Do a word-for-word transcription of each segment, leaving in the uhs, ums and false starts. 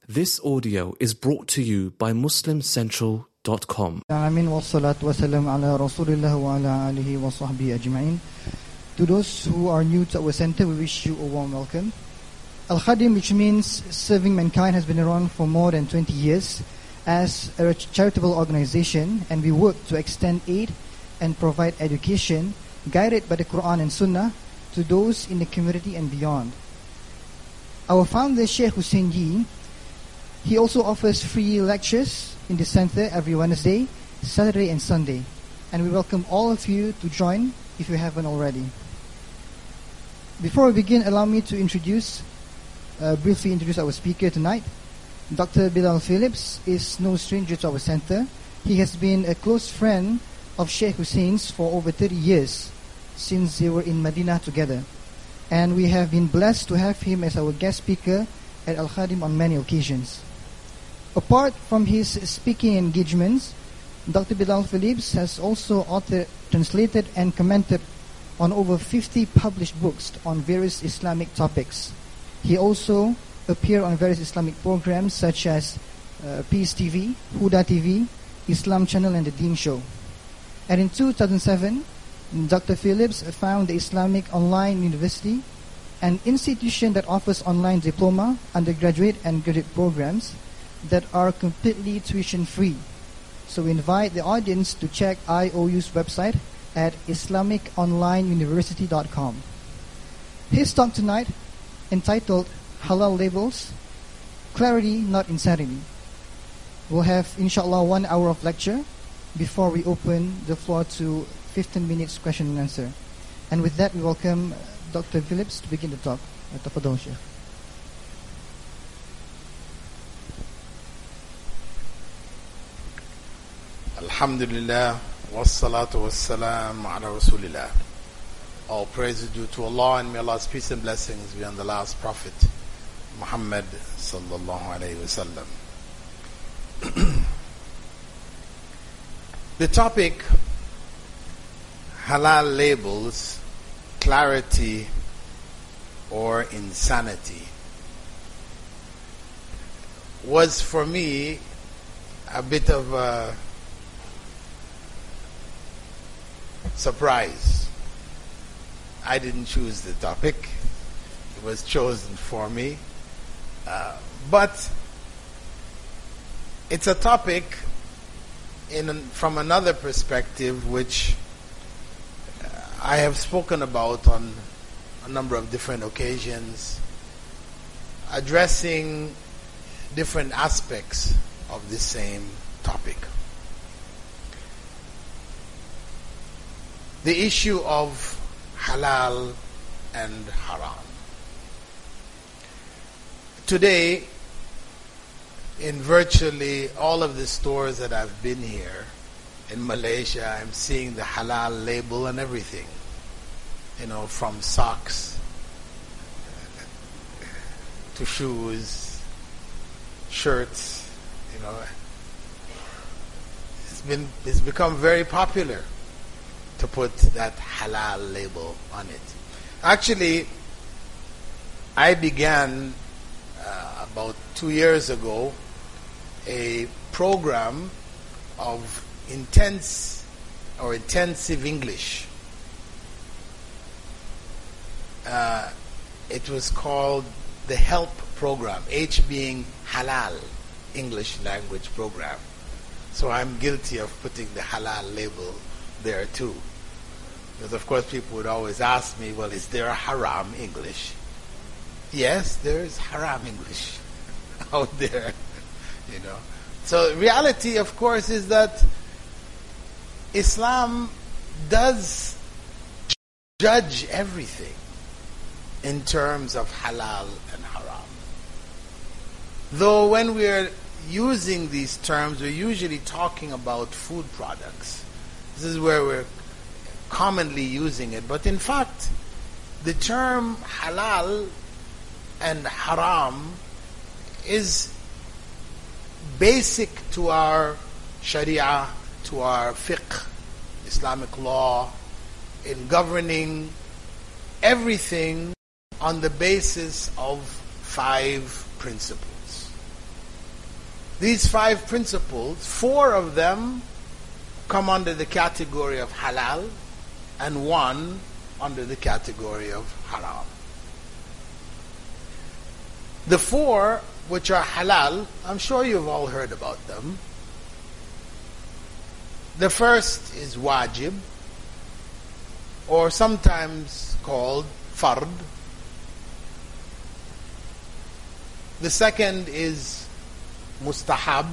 This audio is brought to you by muslim central dot com. Amin wa salatu wa salam ala rasulillah wa ala alihi wa sahbihi ajma'in. To those who are new to our center, we wish you a warm welcome. Al-Khadim, which means serving mankind, has been around for more than twenty years as a charitable organization, and we work to extend aid and provide education guided by the Quran and Sunnah to those in the community and beyond. Our founder, Sheikh Hussein Yi, he also offers free lectures in the center every Wednesday, Saturday and Sunday. And we welcome all of you to join if you haven't already. Before we begin, allow me to introduce, uh, briefly introduce our speaker tonight. Doctor Bilal Phillips is no stranger to our center. He has been a close friend of Sheikh Hussein's for over thirty years, since they were in Medina together. And we have been blessed to have him as our guest speaker at Al-Khadim on many occasions. Apart from his speaking engagements, Doctor Bilal Phillips has also authored, translated and commented on over fifty published books on various Islamic topics. He also appeared on various Islamic programs such as uh, Peace T V, Huda T V, Islam Channel and The Deen Show. And in two thousand seven, Doctor Phillips founded the Islamic Online University, an institution that offers online diploma, undergraduate and graduate programs that are completely tuition-free. So we invite the audience to check I O U's website at islamic online university dot com. His talk tonight, entitled Halal Labels, Clarity Not Insanity, will have inshallah one hour of lecture before we open the floor to fifteen minutes question and answer. And with that, we welcome Doctor Phillips to begin the talk. Tafadhal, Sheikh. Alhamdulillah, wassalatu wassalam ala rasulillah. All praise is due to Allah, and may Allah's peace and blessings be on the last prophet, Muhammad sallallahu alayhi wa sallam. The topic, halal labels, clarity or insanity, was for me a bit of a surprise. I didn't choose the topic. It was chosen for me. Uh, but it's a topic in from another perspective which I have spoken about on a number of different occasions, addressing different aspects of the same topic. The issue of halal and haram. Today, in virtually all of the stores that I've been here in Malaysia, I'm seeing the halal label and everything. You know, from socks to shoes, shirts, you know. It's been, it's become very popular to put that halal label on it. Actually, I began uh, about two years ago a program of intense or intensive English. Uh, it was called the HELP program, H being halal, English language program. So I'm guilty of putting the halal label there too. Because of course people would always ask me, well, is there a haram English? Yes, there is haram English out there, you know. So reality, of course, is that Islam does judge everything in terms of halal and haram. Though when we're using these terms, we're usually talking about food products. This is where we're commonly using it. But in fact, the term halal and haram is basic to our sharia, to our fiqh, Islamic law, in governing everything on the basis of five principles. These five principles, four of them come under the category of halal and one under the category of haram. The four which are halal, I'm sure you've all heard about them. The first is wajib, or sometimes called fard. The second is mustahab,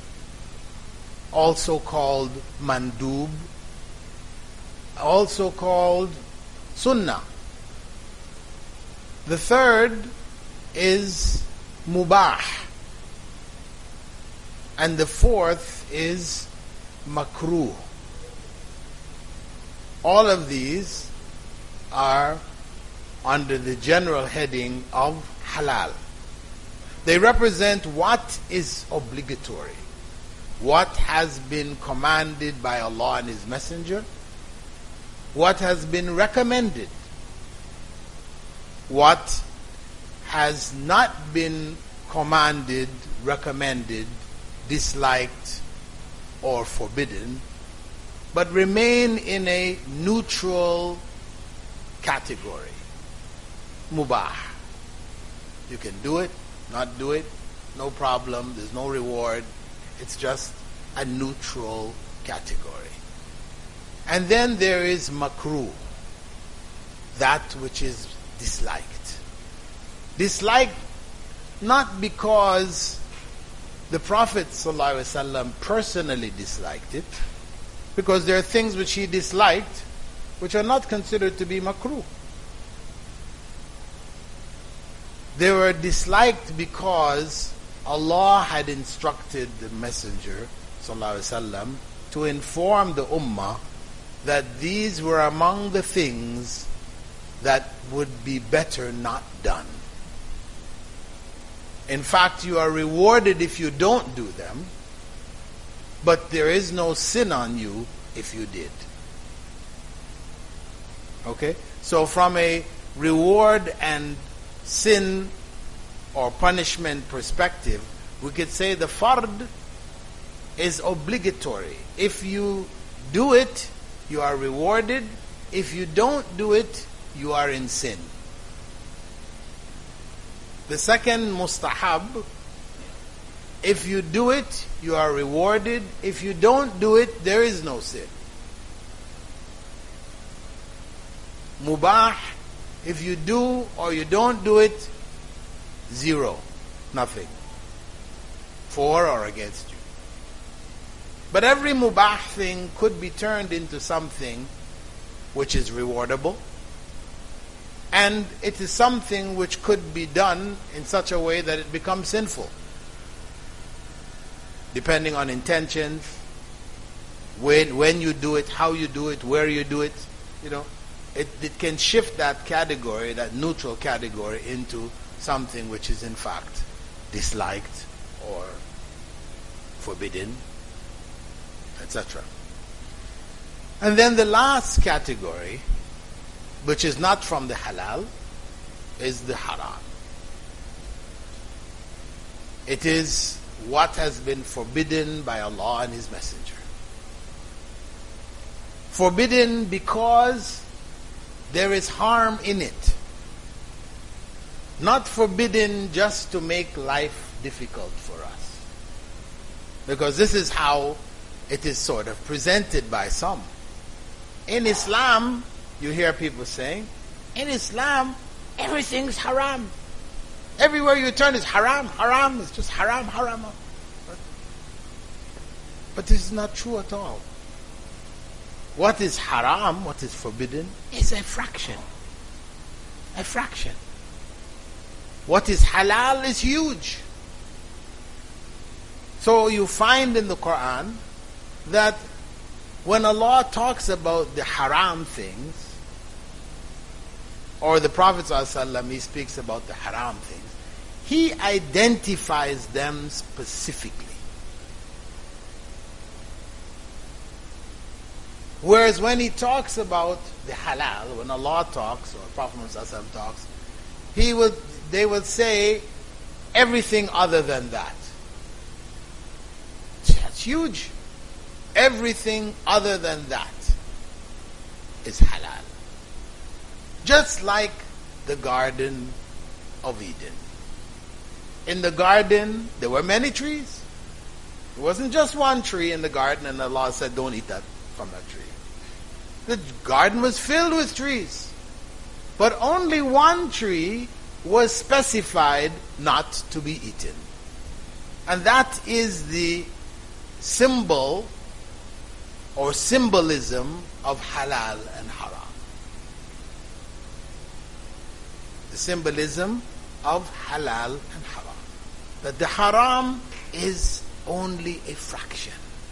also called mandub, also called sunnah. The third is mubah, and the fourth is makruh. All of these are under the general heading of halal. They represent what is obligatory, what has been commanded by Allah and His Messenger, what has been recommended, what has not been commanded, recommended, disliked, or forbidden, but remain in a neutral category. Mubah. You can do it, not do it, no problem, there's no reward. It's just a neutral category. And then there is makruh, that which is disliked. Disliked not because the Prophet ﷺ personally disliked it, because there are things which he disliked which are not considered to be makruh. They were disliked because Allah had instructed the Messenger ﷺ to inform the Ummah that these were among the things that would be better not done. In fact, you are rewarded if you don't do them, but there is no sin on you if you did. Okay? So from a reward and sin or punishment perspective, we could say the fard is obligatory. If you do it, you are rewarded. If you don't do it, you are in sin. The second, mustahab, if you do it, you are rewarded. If you don't do it, there is no sin. Mubah, if you do or you don't do it, zero, nothing, for or against you. But every mubah thing could be turned into something which is rewardable, and it is something which could be done in such a way that it becomes sinful, depending on intentions, when when you do it, how you do it, where you do it. You know, it, it can shift that category, that neutral category, into something which is in fact disliked or forbidden, et cetera. And then the last category, which is not from the halal, is the haram. It is what has been forbidden by Allah and His Messenger. Forbidden because there is harm in it. Not forbidden just to make life difficult for us. Because this is how it is sort of presented by some. In Islam, you hear people saying, in Islam, everything's haram. Everywhere you turn is haram, haram, it's just haram, haram. But this is not true at all. What is haram, what is forbidden, is a fraction. A fraction. What is halal is huge. So you find in the Quran that when Allah talks about the haram things, or the Prophet ﷺ, he speaks about the haram things, he identifies them specifically. Whereas when he talks about the halal, when Allah talks, or Prophet ﷺ talks, he would, they would say everything other than that. It's huge. Everything other than that is halal. Just like the Garden of Eden. In the garden, there were many trees. It wasn't just one tree in the garden and Allah said, don't eat that from that tree. The garden was filled with trees. But only one tree was specified not to be eaten. And that is the symbol or symbolism of halal and haram. The symbolism of halal and haram. That the haram is only a fraction.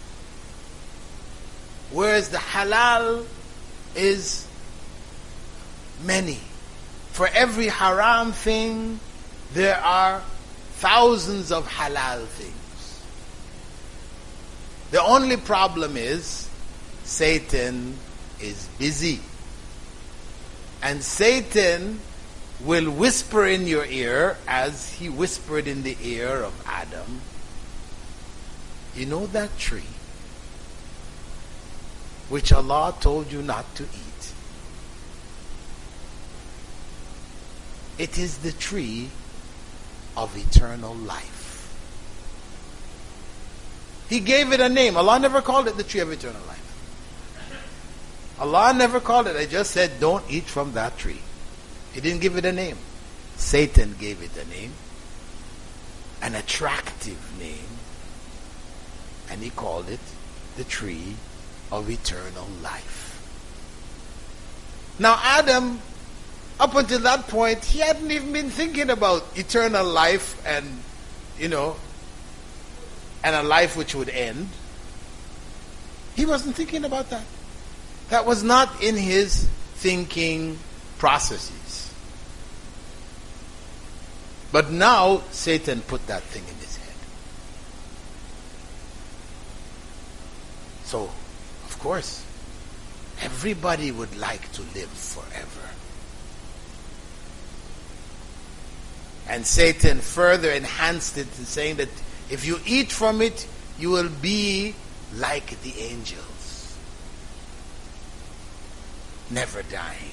Whereas the halal is many. For every haram thing, there are thousands of halal things. The only problem is Satan is busy. And Satan will whisper in your ear as he whispered in the ear of Adam. You know that tree which Allah told you not to eat? It is the tree of eternal life. He gave it a name. Allah never called it the tree of eternal life. Allah never called it. I just said, don't eat from that tree. He didn't give it a name. Satan gave it a name. An attractive name. And he called it the tree of eternal life. Now Adam, up until that point, he hadn't even been thinking about eternal life and, you know, and a life which would end. He wasn't thinking about that. That was not in his thinking processes. But now Satan put that thing in his head. So, of course, everybody would like to live forever. And Satan further enhanced it in saying that if you eat from it, you will be like the angels, never dying.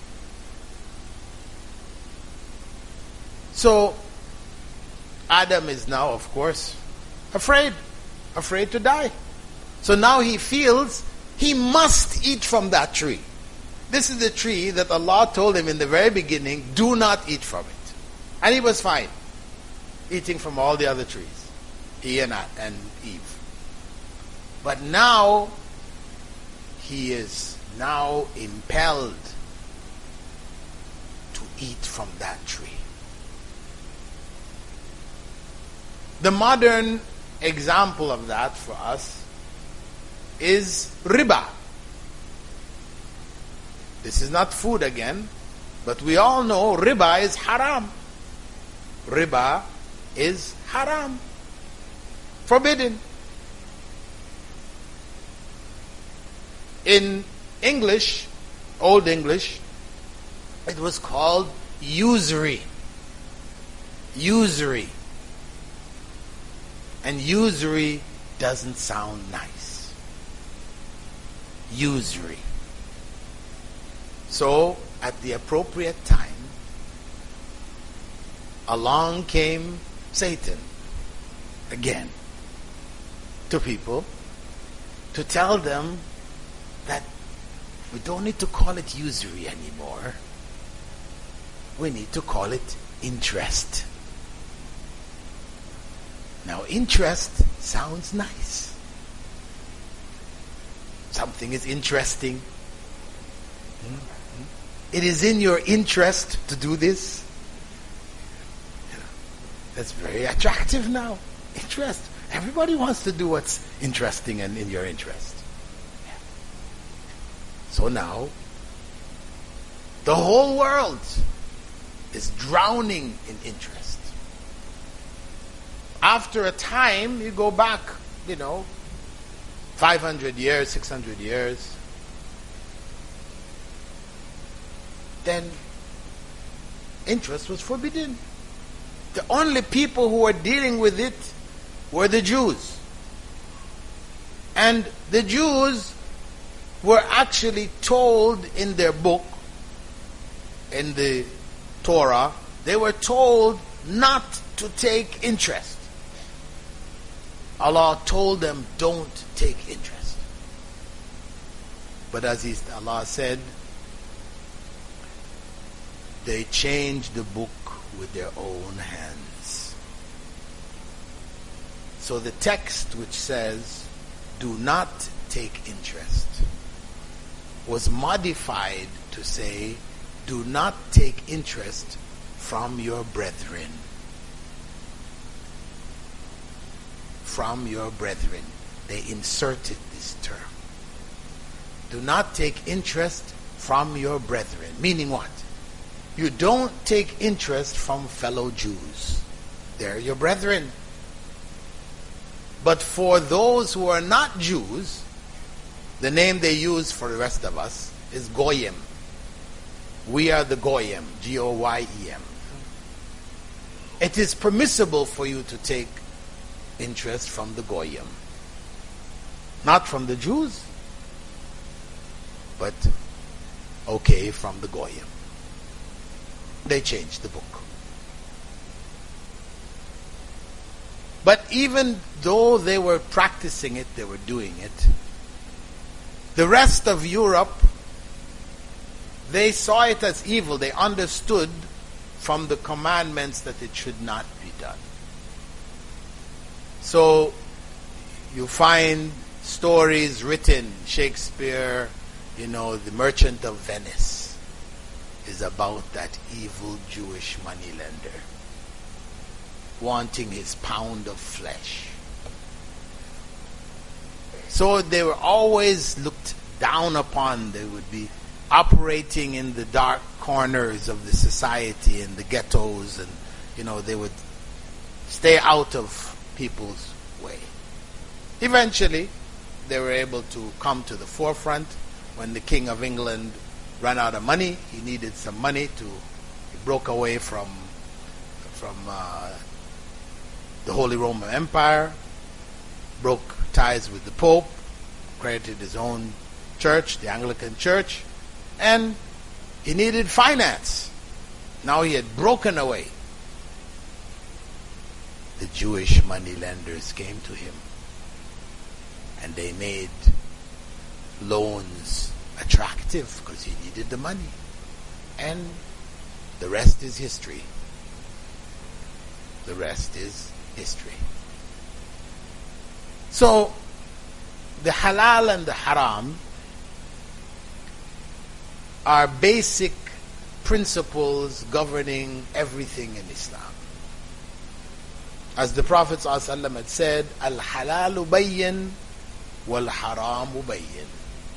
So, Adam is now, of course, afraid, afraid to die. So now he feels he must eat from that tree. This is the tree that Allah told him in the very beginning, do not eat from it. And he was fine, eating from all the other trees, he and, and Eve. But now, he is now impelled to eat from that tree. The modern example of that for us is riba. This is not food again, but we all know riba is haram. Riba is haram. Forbidden. In English, Old English, it was called usury. Usury. And usury doesn't sound nice. Usury. So, at the appropriate time, along came Satan again to people to tell them that we don't need to call it usury anymore. We need to call it interest. Now, interest sounds nice. Something is interesting. It is in your interest to do this. That's very attractive now. Interest. Everybody wants to do what's interesting and in your interest. So now, the whole world is drowning in interest. After a time, you go back, you know, five hundred years, six hundred years, then interest was forbidden. The only people who were dealing with it were the Jews. And the Jews were actually told in their book, in the Torah, they were told not to take interest. Allah told them, don't take interest. But as he, Allah said, they changed the book with their own hands. So the text which says, do not take interest, was modified to say, do not take interest from your brethren. From your brethren. They inserted this term. Do not take interest from your brethren. Meaning what? You don't take interest from fellow Jews. They're your brethren. But for those who are not Jews, the name they use for the rest of us is Goyim. We are the Goyim, G O Y E M. It is permissible for you to take interest from the Goyim. Not from the Jews, but okay, from the Goyim. They changed the book. But even though they were practicing it, they were doing it, the rest of Europe, they saw it as evil. They understood from the commandments that it should not be done. So you find stories written, Shakespeare, you know, The Merchant of Venice is about that evil Jewish moneylender wanting his pound of flesh. So they were always looked down upon. They would be operating in the dark corners of the society, in the ghettos, and you know, they would stay out of people's way. Eventually, they were able to come to the forefront when the King of England ran out of money. He needed some money to, he broke away from from uh, the Holy Roman Empire, broke ties with the Pope, created his own church, the Anglican Church, and he needed finance. Now he had broken away. The Jewish moneylenders came to him, and they made loans attractive because he needed the money. And the rest is history. The rest is history. So, the halal and the haram are basic principles governing everything in Islam. As the Prophet ﷺ had said, Al-halalu bayyin wal-haramu bayyin.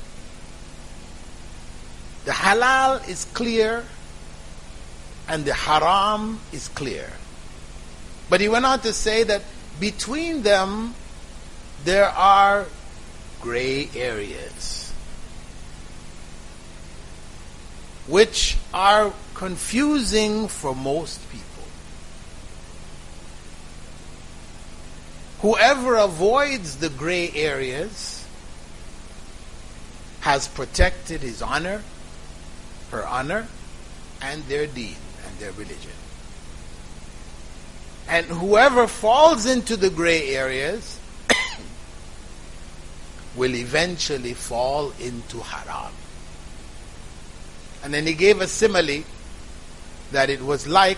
The halal is clear and the haram is clear. But he went on to say that between them there are gray areas which are confusing for most people. Whoever avoids the gray areas has protected his honor, her honor, and their deen and their religion. And whoever falls into the gray areas will eventually fall into haram. And then he gave a simile that it was like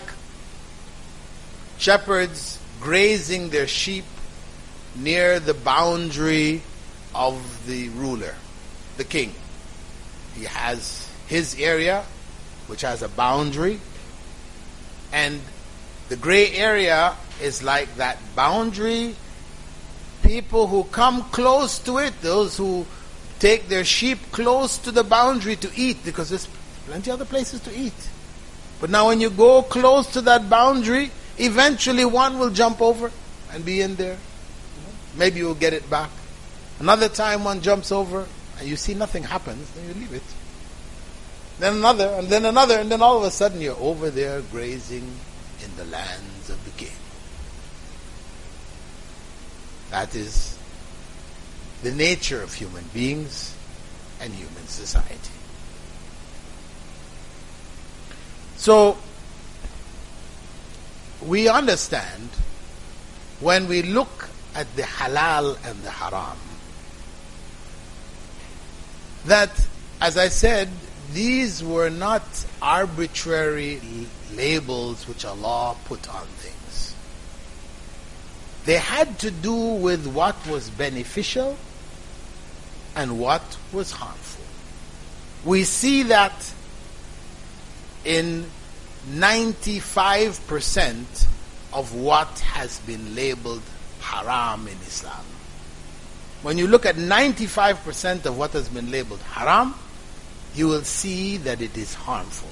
shepherds grazing their sheep near the boundary of the ruler, the king. He has his area, which has a boundary, and the gray area is like that boundary. People who come close to it, those who take their sheep close to the boundary to eat, because there's plenty of other places to eat. But now when you go close to that boundary, eventually one will jump over and be in there. Maybe you'll get it back. Another time one jumps over and you see nothing happens, then you leave it. Then another, and then another, and then all of a sudden you're over there grazing in the lands of the king. That is the nature of human beings and human society. So, we understand when we look at the halal and the haram that, as I said, these were not arbitrary labels which Allah put on things. They had to do with what was beneficial and what was harmful. We see that in ninety-five percent of what has been labeled haram in Islam. When you look at ninety-five percent of what has been labeled haram, you will see that it is harmful.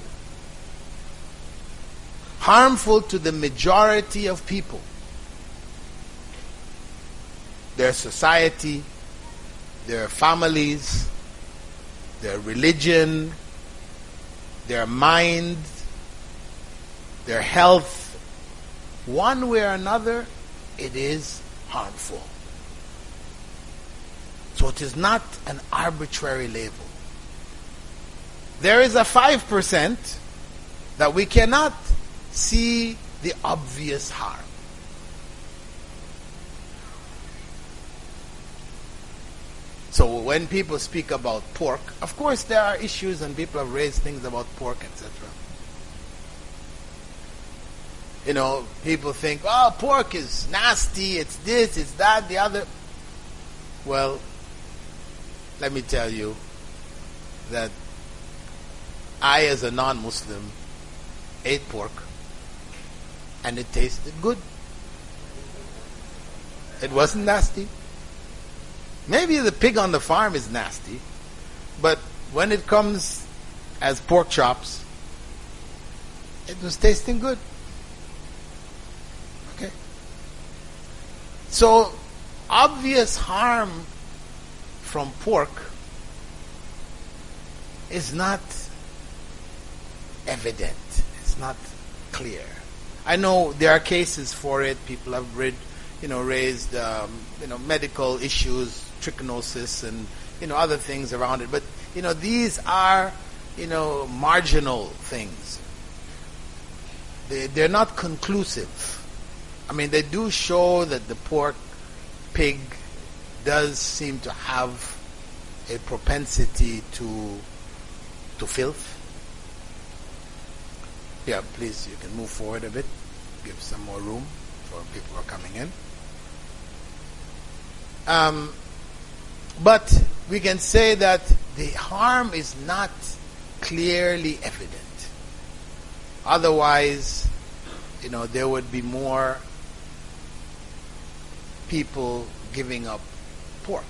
Harmful to the majority of people. Their society, their families, their religion, their mind, their health. One way or another, it is harmful. So it is not an arbitrary label. There is a five percent that we cannot see the obvious harm. So when people speak about pork, of course there are issues and people have raised things about pork, et cetera. You know, people think, oh, pork is nasty, it's this, it's that, the other. Well, let me tell you that I, as a non-Muslim, ate pork and it tasted good. It wasn't nasty. Maybe the pig on the farm is nasty, but when it comes as pork chops, it was tasting good. Okay? So, obvious harm from pork is not evident. It's not clear. I know there are cases for it. People have read, you know, raised, um, you know, medical issues, trichinosis, and you know other things around it. But you know these are, you know, marginal things. They they're not conclusive. I mean, they do show that the pork pig does seem to have a propensity to to filth. Yeah, please, you can move forward a bit. Give some more room for people who are coming in. Um, but we can say that the harm is not clearly evident. Otherwise, you know, there would be more people giving up pork,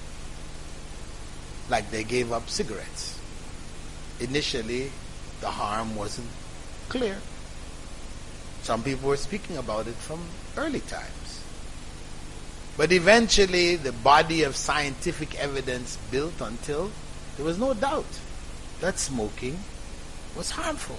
like they gave up cigarettes. Initially, the harm wasn't clear. Some people were speaking about it from early times. But eventually, the body of scientific evidence built until there was no doubt that smoking was harmful.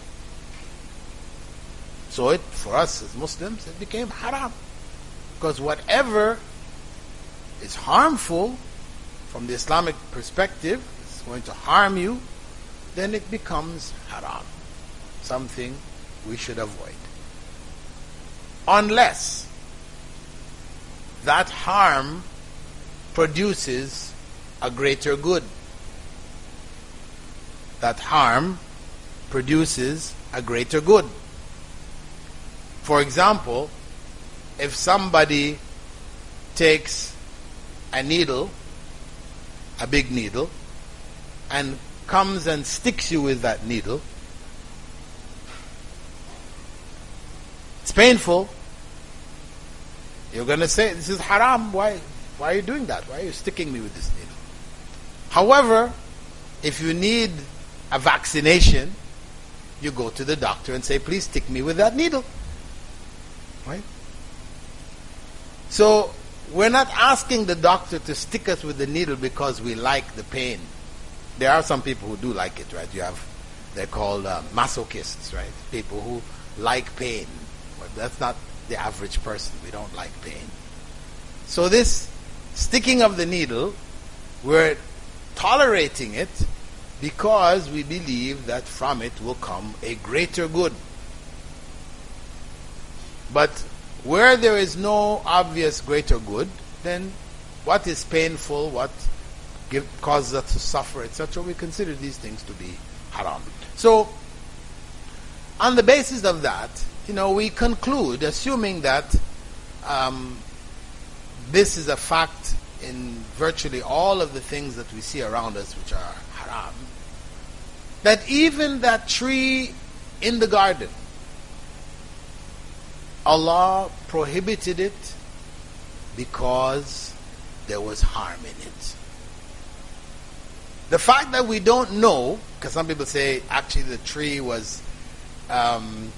So it, for us as Muslims, it became haram. Because whatever is harmful from the Islamic perspective, is going to harm you, then it becomes haram. Something we should avoid. Unless that harm produces a greater good. That harm produces a greater good. For example, if somebody takes a needle, a big needle, and comes and sticks you with that needle, it's painful. You're going to say, this is haram. Why, why are you doing that? Why are you sticking me with this needle? However, if you need a vaccination, you go to the doctor and say, please stick me with that needle. Right? So, we're not asking the doctor to stick us with the needle because we like the pain. There are some people who do like it, right? You have, they're called uh, masochists, right? People who like pain. But that's not the average person. We don't like pain. So this sticking of the needle We're tolerating it because we believe that from it will come a greater good. But where there is no obvious greater good, then what is painful, what give, causes us to suffer, et cetera, we consider these things to be haram. So, on the basis of that, you know, we conclude, assuming that um, this is a fact in virtually all of the things that we see around us which are haram, that even that tree in the garden, Allah prohibited it because there was harm in it. The fact that we don't know, because some people say actually the tree was, um,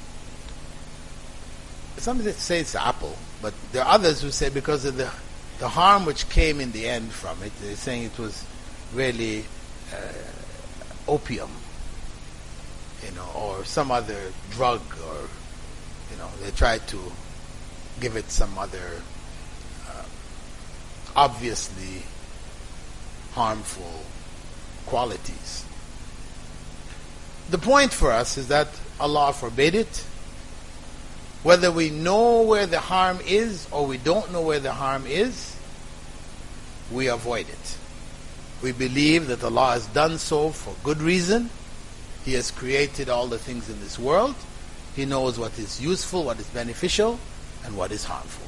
some say it's the apple, but there are others who say because of the the harm which came in the end from it, they're saying it was really uh, opium, you know, or some other drug, or, you know, they tried to give it some other uh, obviously harmful qualities. The point for us is that Allah forbade it. Whether we know where the harm is or we don't know where the harm is, we avoid it. We believe that Allah has done so for good reason. He has created all the things in this world. He knows what is useful, what is beneficial, and what is harmful.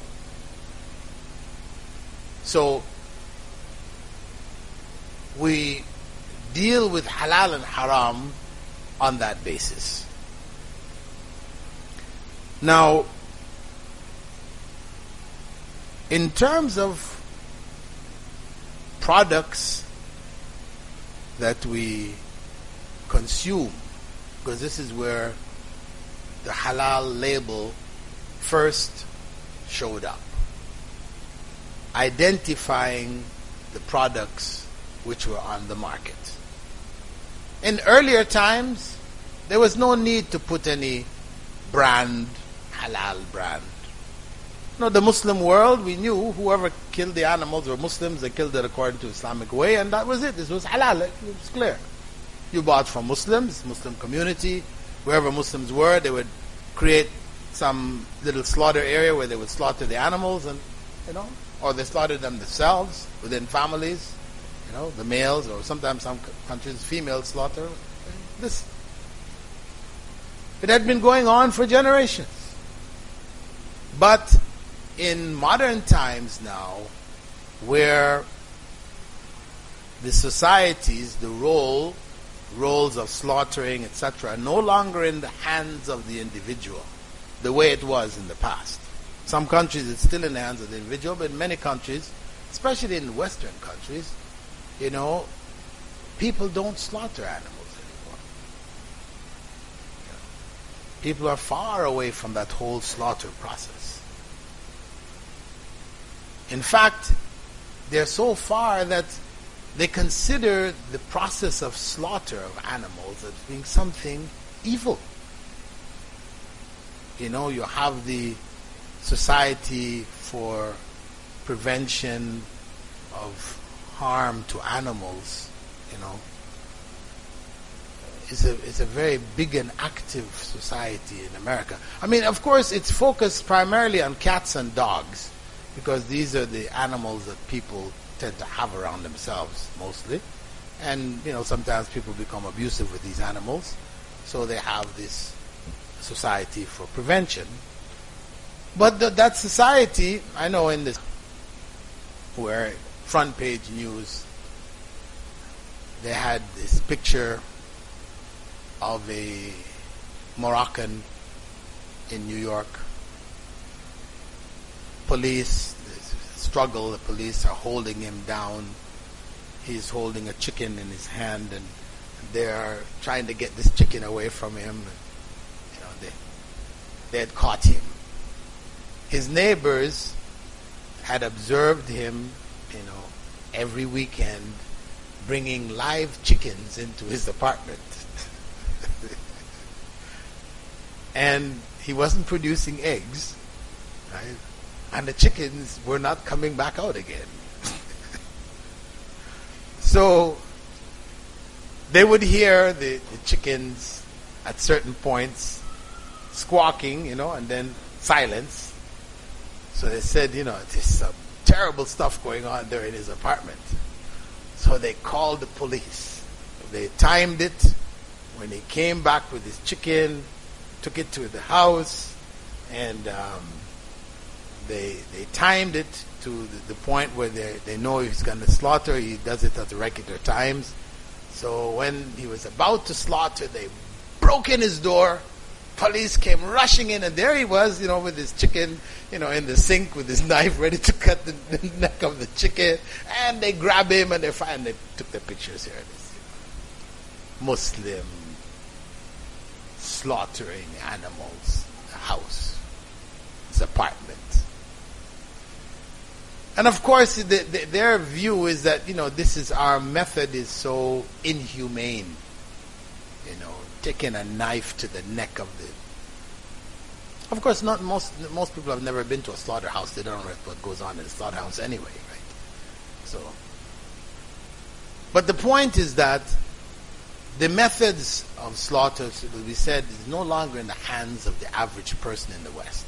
So, we deal with halal and haram on that basis. Now, in terms of products that we consume, because this is where the halal label first showed up, identifying the products which were on the market. In earlier times, there was no need to put any brand, halal brand. No, the Muslim world, we knew whoever killed the animals were Muslims. They killed it according to Islamic way, and that was it. This was halal. It was clear. You bought from Muslims, Muslim community, wherever Muslims were, they would create some little slaughter area where they would slaughter the animals, and you know, or they slaughtered them themselves within families. You know, the males, or sometimes some countries females slaughter. This, it had been going on for generations. But in modern times now, where the societies, the role, roles of slaughtering, et cetera, are no longer in the hands of the individual, the way it was in the past. Some countries it's still in the hands of the individual, but in many countries, especially in Western countries, you know, people don't slaughter animals anymore. You know, people are far away from that whole slaughter process. In fact, they're so far that they consider the process of slaughter of animals as being something evil. You know, you have the Society for Prevention of Harm to Animals, you know. It's a, it's a very big and active society in America. I mean, of course, it's focused primarily on cats and dogs, because these are the animals that people tend to have around themselves mostly. And, you know, sometimes people become abusive with these animals, so they have this Society for Prevention. But th- that society, I know in this, where front page news, they had this picture of a Moroccan in New York. Police, struggle, the police are holding him down. He's holding a chicken in his hand, and they're trying to get this chicken away from him. You know, they, they had caught him. His neighbors had observed him, you know, every weekend bringing live chickens into his apartment. And he wasn't producing eggs, right? And the chickens were not coming back out again. So they would hear the, the chickens at certain points squawking, you know, and then silence. So they said, you know, there's some terrible stuff going on there in his apartment. So they called the police. They timed it. When he came back with his chicken, took it to the house, and um, they they timed it to the, the point where they, they know he's going to slaughter. He does it at the regular times. So when he was about to slaughter, they broke in his door. Police came rushing in, and there he was, you know, with his chicken, you know, in the sink with his knife, ready to cut the, the neck of the chicken. And they grab him, and they find they took the pictures here. This Muslim slaughtering animals, the house, his apartment. And of course, the, the, their view is that, you know, this is our method is so inhumane. You know, taking a knife to the neck of the. Of course, not most most people have never been to a slaughterhouse. They don't know what goes on in a slaughterhouse anyway, right? So, but the point is that the methods of slaughter, it will be said, is no longer in the hands of the average person in the West.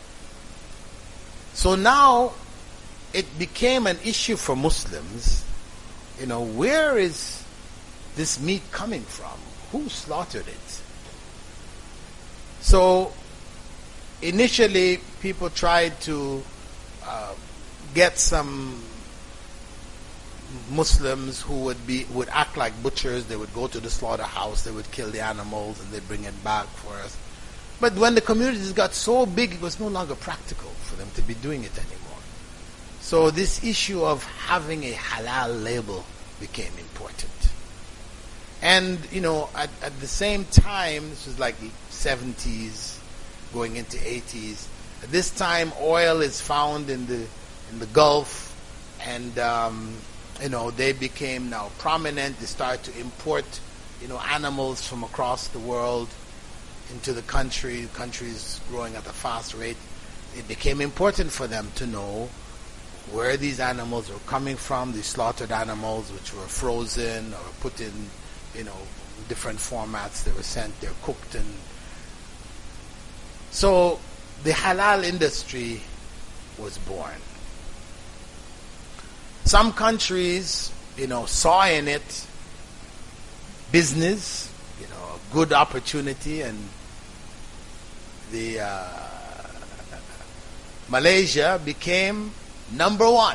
So now it became an issue for Muslims. You know, where is this meat coming from? Who slaughtered it? So initially people tried to uh, get some Muslims who would be would act like butchers. They would go to the slaughterhouse, they would kill the animals, and they'd bring it back for us. But when the communities got so big, it was no longer practical for them to be doing it anymore. So this issue of having a halal label became important. And, you know, at, at the same time, this was like the seventies, going into eighties. At this time, oil is found in the in the Gulf, and um, you know, they became now prominent. They started to import, you know, animals from across the world into the country. Countries growing at a fast rate. It became important for them to know where these animals were coming from. These slaughtered animals, which were frozen or put in, you know, different formats. They were sent. They're cooked, and so the halal industry was born. Some countries, you know, saw in it business, you know, a good opportunity, and the uh, Malaysia became number one.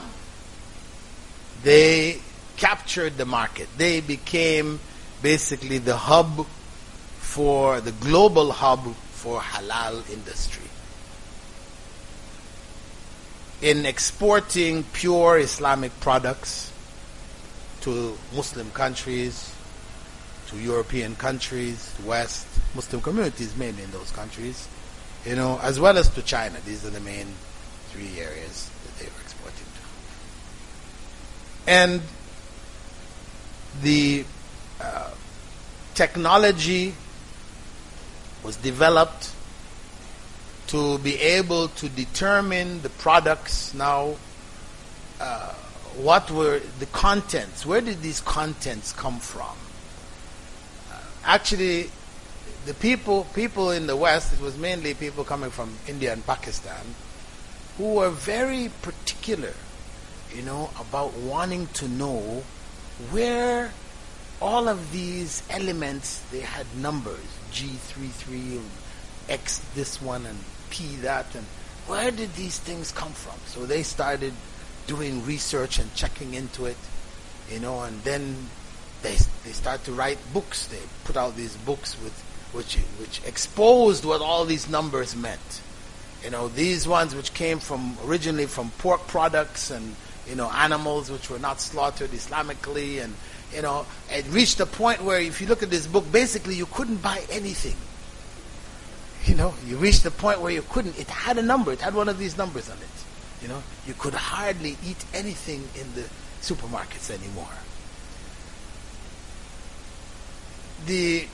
They captured the market. They became basically the hub for the global hub for halal industry. In exporting pure Islamic products to Muslim countries, to European countries, to West, Muslim communities mainly in those countries, you know, as well as to China. These are the main three areas that they were exporting to. And the uh, technology was developed to be able to determine the products now, uh, what were the contents, where did these contents come from? Uh, actually, the people people in the West, it was mainly people coming from India and Pakistan, who were very particular, you know, about wanting to know where all of these elements, they had numbers, G thirty-three, X this one, and P that, and where did these things come from? So they started doing research and checking into it, you know, and then they they start to write books. They put out these books with which which exposed what all these numbers meant. You know, these ones which came from originally from pork products and, you know, animals which were not slaughtered Islamically, and, you know, it reached a point where if you look at this book, basically you couldn't buy anything. You know, you reached the point where you couldn't. It had a number. It had one of these numbers on it. You know, you could hardly eat anything in the supermarkets anymore. The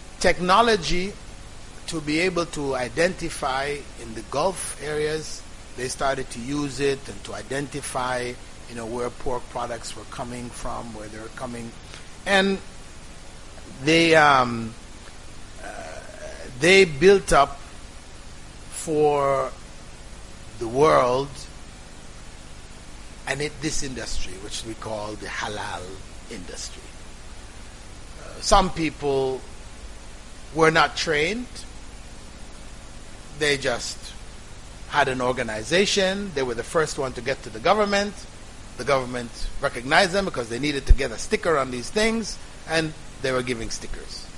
technology to be able to identify in the Gulf areas they started to use it and to identify, you know, where pork products were coming from, where they were coming, and they um, uh, they built up for the world and it, this industry, which we call the halal industry. Uh, some people were not trained. They just had an organization. They were the first one to get to the government. The government recognized them because they needed to get a sticker on these things, and they were giving stickers.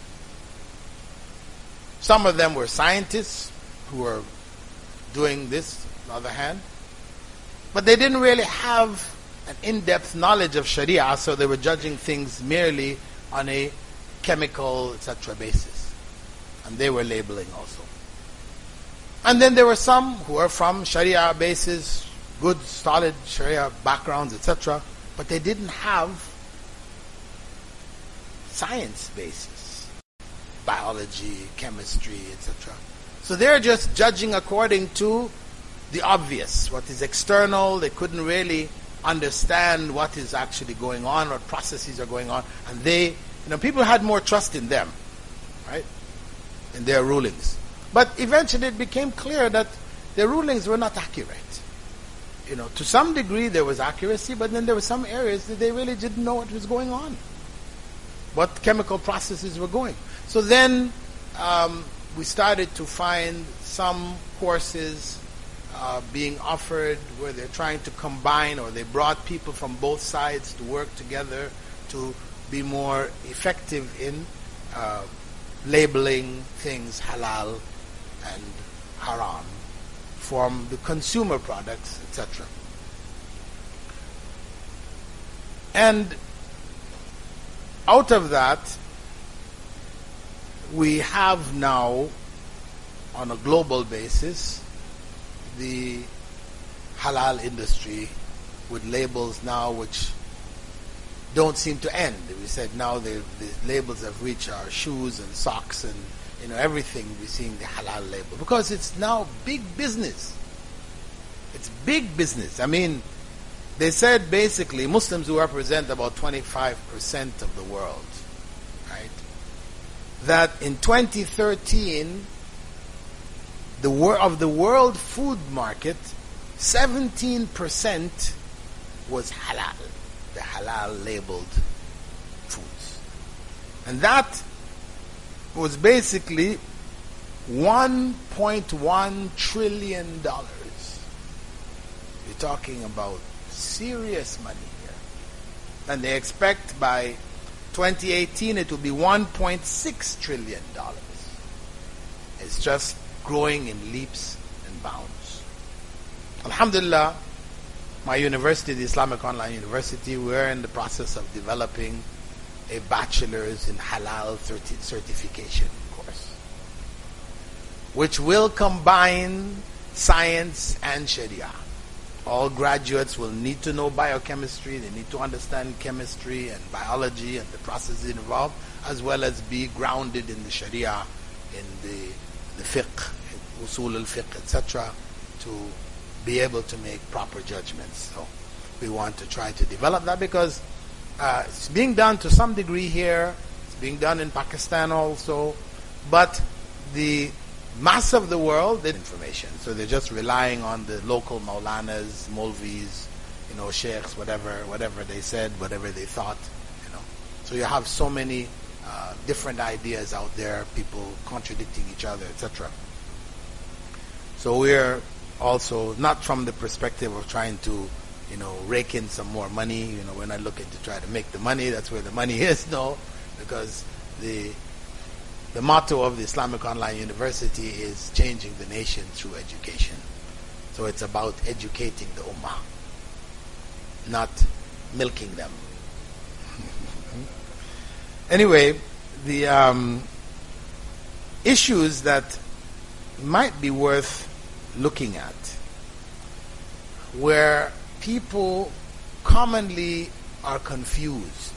Some of them were scientists who were doing this, on the other hand. But they didn't really have an in-depth knowledge of Sharia, so they were judging things merely on a chemical, et cetera basis. And they were labeling also. And then there were some who were from Sharia bases, good, solid Sharia backgrounds, et cetera, but they didn't have science basis, biology, chemistry, et cetera. So they're just judging according to the obvious, what is external. They couldn't really understand what is actually going on, what processes are going on, and they, you know, people had more trust in them, right, in their rulings. But eventually it became clear that their rulings were not accurate. You know, to some degree there was accuracy, but then there were some areas that they really didn't know what was going on, what chemical processes were going. So then um, we started to find some courses uh, being offered where they're trying to combine, or they brought people from both sides to work together to be more effective in uh, labeling things halal and haram from the consumer products, et cetera. And out of that, we have now, on a global basis, the halal industry with labels now which don't seem to end. We said now the, the labels have reached our shoes and socks and, you know, everything. We're seeing the halal label because it's now big business. It's big business. I mean, they said basically Muslims who represent about twenty-five percent of the world, right? That in twenty thirteen, the wor- of the world food market, seventeen percent was halal, the halal labeled foods. And that was basically one point one trillion dollars. You're talking about serious money here. And they expect by twenty eighteen it will be one point six trillion dollars. It's just growing in leaps and bounds. Alhamdulillah, my university, the Islamic Online University, we're in the process of developing a bachelor's in halal certification course, which will combine science and Sharia. All graduates will need to know biochemistry, they need to understand chemistry and biology and the processes involved, as well as be grounded in the Sharia, in the, the fiqh, usul al-fiqh, et cetera, to be able to make proper judgments. So we want to try to develop that because uh, it's being done to some degree here, it's being done in Pakistan also, but the mass of the world did information. So they're just relying on the local maulanas, molvis, you know, sheikhs, whatever, whatever they said, whatever they thought, you know. So you have so many uh, different ideas out there, people contradicting each other, et cetera. So we're also not from the perspective of trying to, you know, rake in some more money. You know, we're not looking to try to make the money. That's where the money is. No, because the the motto of the Islamic Online University is changing the nation through education. So it's about educating the ummah, not milking them. Anyway, the um, issues that might be worth looking at, where people commonly are confused.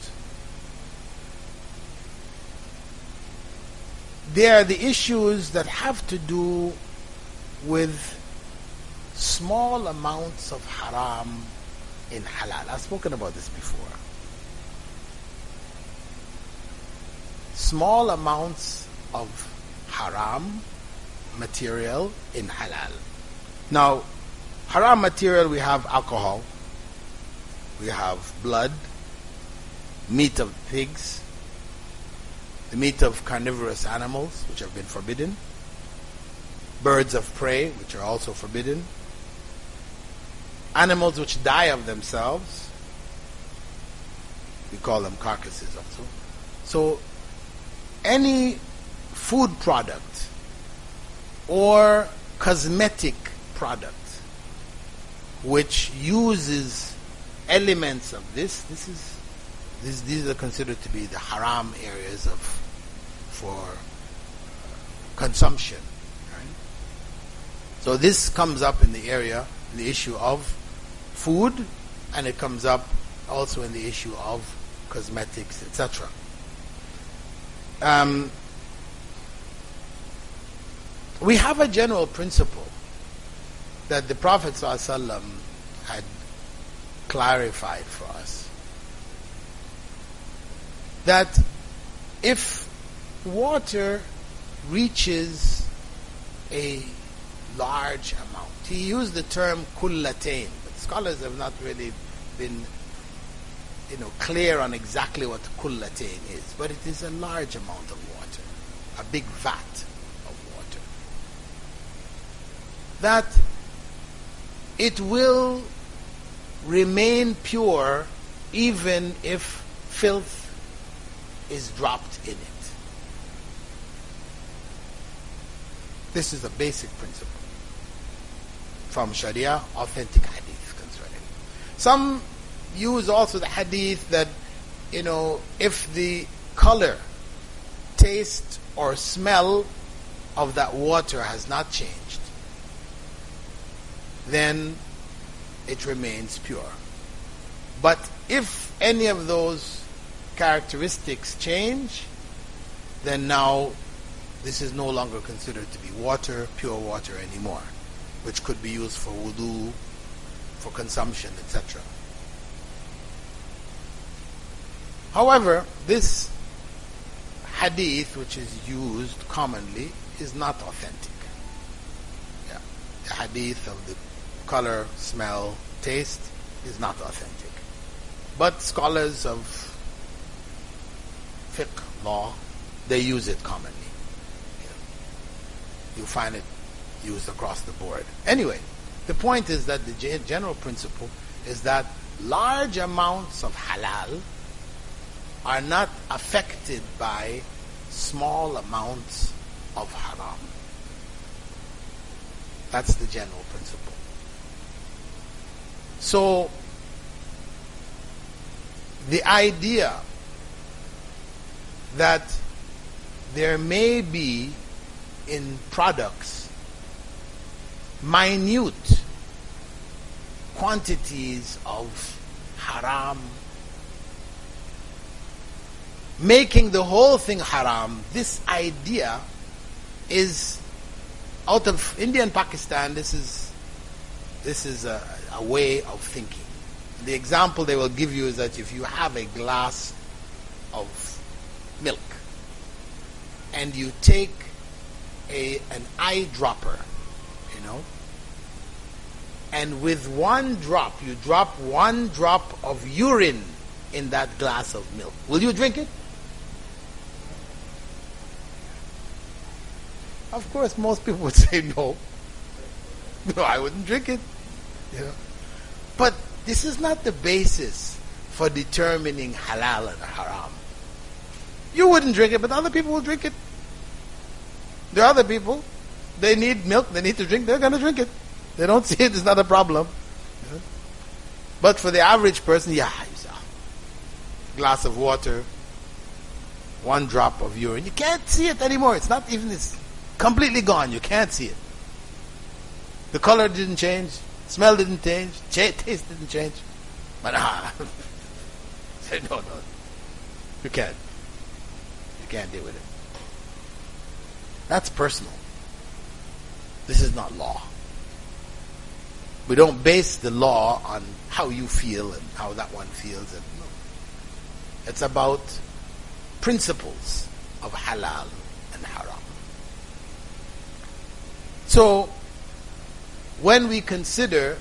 They are the issues that have to do with small amounts of haram in halal. I've spoken about this before. Small amounts of haram material in halal. Now, haram material, we have alcohol, we have blood, meat of pigs, the meat of carnivorous animals, which have been forbidden, birds of prey, which are also forbidden, animals which die of themselves, we call them carcasses also. So, any food product or cosmetic product which uses elements of this, this is this, these are considered to be the haram areas of for consumption. Right? So this comes up in the area, in the issue of food, and it comes up also in the issue of cosmetics, et cetera. Um, we have a general principle that the Prophet ﷺ had clarified for us, that if water reaches a large amount, he used the term kullatain, but scholars have not really been you know, clear on exactly what kullatain is, but it is a large amount of water, a big vat of water, that it will remain pure even if filth is dropped in it. This is a basic principle from Sharia, authentic hadith concerning it. Some use also the hadith that, you know, if the color, taste, or smell of that water has not changed, then it remains pure. But if any of those characteristics change, then now this is no longer considered to be water, pure water anymore, which could be used for wudu, for consumption, et cetera. However, this hadith, which is used commonly, is not authentic. Yeah. The hadith of the color, smell, taste is not authentic. But scholars of fiqh, law, they use it commonly. Yeah. You find it used across the board. Anyway, the point is that the general principle is that large amounts of halal are not affected by small amounts of haram. That's the general principle. So, the idea that there may be in products minute quantities of haram, making the whole thing haram, this idea is out of India and Pakistan. This is this is a, a way of thinking. The example they will give you is that if you have a glass of milk and you take a an eyedropper, you know, and with one drop, you drop one drop of urine in that glass of milk, will you drink it? Of course, most people would say no. No, I wouldn't drink it. You know? But this is not the basis for determining halal and haram. You wouldn't drink it, but other people will drink it. There are other people, they need milk, they need to drink, they're going to drink it. They don't see it, it's not a problem. You know? But for the average person, yeah, it's a glass of water, one drop of urine. You can't see it anymore. It's not even, it's completely gone. You can't see it. The color didn't change, smell didn't change, taste didn't change. But ah, say no, no, you can't. You can't deal with it. That's personal. This is not law. We don't base the law on how you feel and how that one feels. And no. It's about principles of halal and haram. So, when we consider,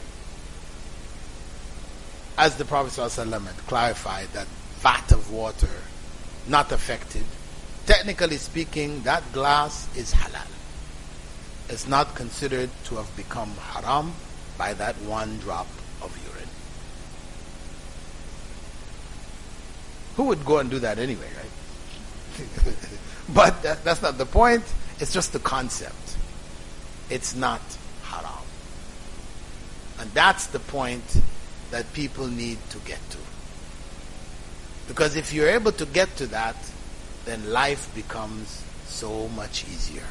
as the Prophet ﷺ had clarified, that vat of water not affected, technically speaking, that glass is halal. It's not considered to have become haram by that one drop of urine. Who would go and do that anyway, right? But that, that's not the point. It's just the concept. It's not haram. And that's the point that people need to get to. Because if you're able to get to that, then life becomes so much easier.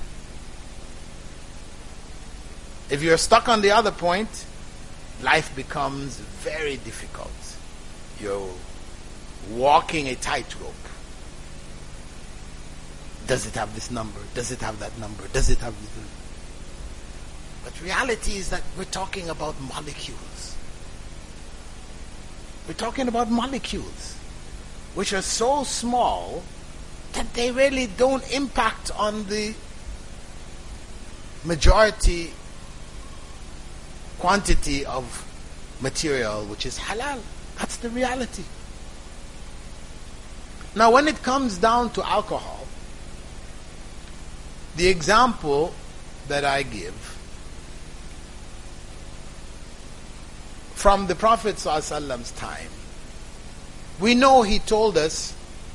If you're stuck on the other point, life becomes very difficult. You're walking a tightrope. Does it have this number? Does it have that number? Does it have this number? But reality is that we're talking about molecules. We're talking about molecules, which are so small that they really don't impact on the majority quantity of material which is halal. That's the reality. Now, when it comes down to alcohol, the example that I give from the Prophet ﷺ's time, we know he told us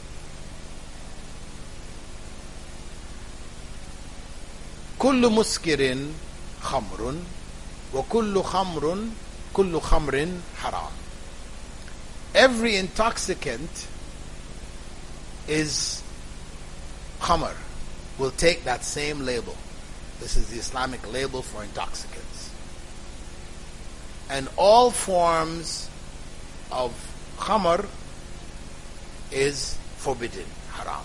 كل مسكر خمر وكل خمر كل خمر حرام. Every intoxicant is khamr. We'll take that same label. This is the Islamic label for intoxicants. And all forms of khamr is forbidden, haram.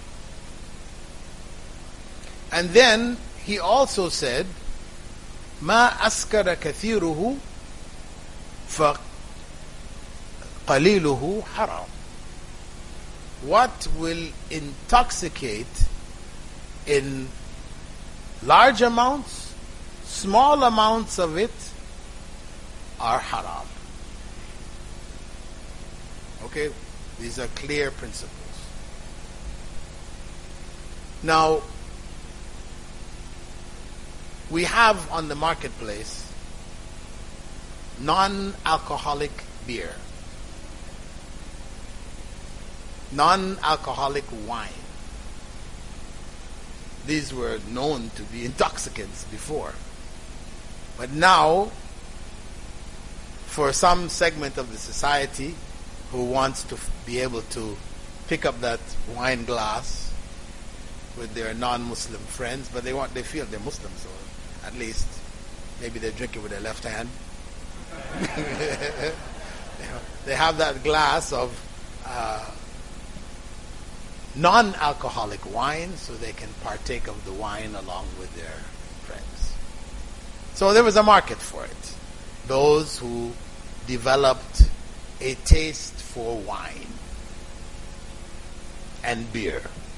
And then he also said, ما أسكر كثيره فقليله حرام. What will intoxicate in large amounts, small amounts of it are haram. Okay? These are clear principles. Now, we have on the marketplace non-alcoholic beer, non-alcoholic wine. These were known to be intoxicants before. But now, for some segment of the society who wants to be able to pick up that wine glass with their non-Muslim friends, but they want, they feel they're Muslims, so at least maybe they drink it with their left hand. They have that glass of uh, non-alcoholic wine, so they can partake of the wine along with their friends. So there was a market for it. Those who developed a taste for wine and beer,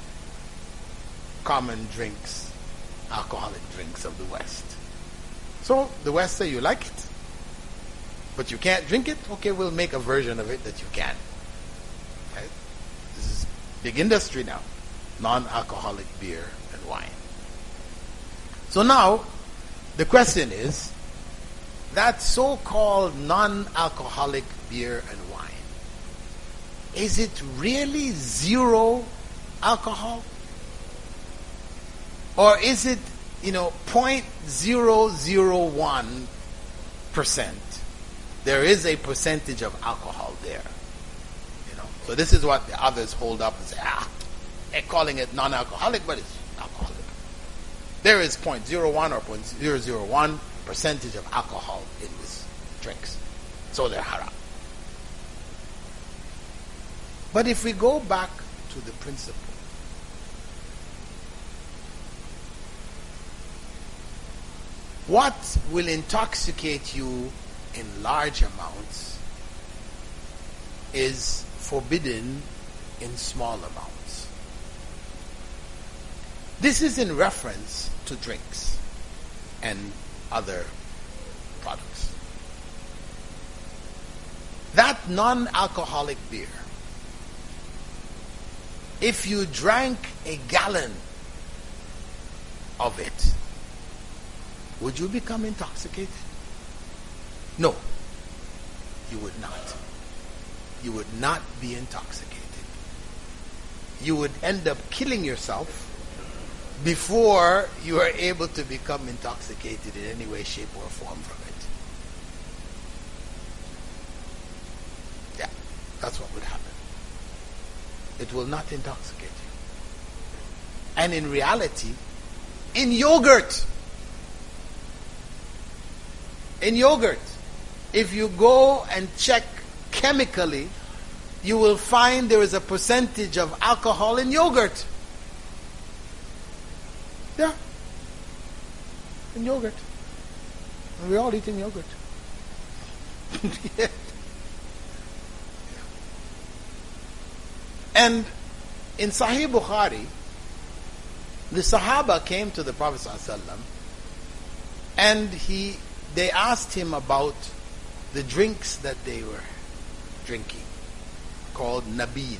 common drinks, alcoholic drinks of the West. So the West say, you like it, but you can't drink it? Okay, we'll make a version of it that you can. Okay? This is big industry now. Non-alcoholic beer and wine. So now, the question is, that so-called non-alcoholic beer and wine, is it really zero alcohol? Or is it, you know, zero point zero zero one percent? There is a percentage of alcohol there. You know, so this is what the others hold up and say, ah, they're calling it non-alcoholic, but it's alcoholic. There is zero point zero one or zero point zero zero one percentage of alcohol in these drinks. So they're haram. But if we go back to the principle, what will intoxicate you in large amounts is forbidden in small amounts. This is in reference to drinks and other products. That non-alcoholic beer, if you drank a gallon of it, would you become intoxicated? No, you would not. You would not be intoxicated. You would end up killing yourself before you are able to become intoxicated in any way, shape, or form from it. Yeah, that's what would happen. It will not intoxicate you. And in reality, in yogurt, in yogurt, if you go and check chemically, you will find there is a percentage of alcohol in yogurt. Yeah. In yogurt. And we're all eating yogurt. Yeah. And in Sahih Bukhari, the Sahaba came to the Prophet ﷺ and he, they asked him about the drinks that they were drinking, called nabidh.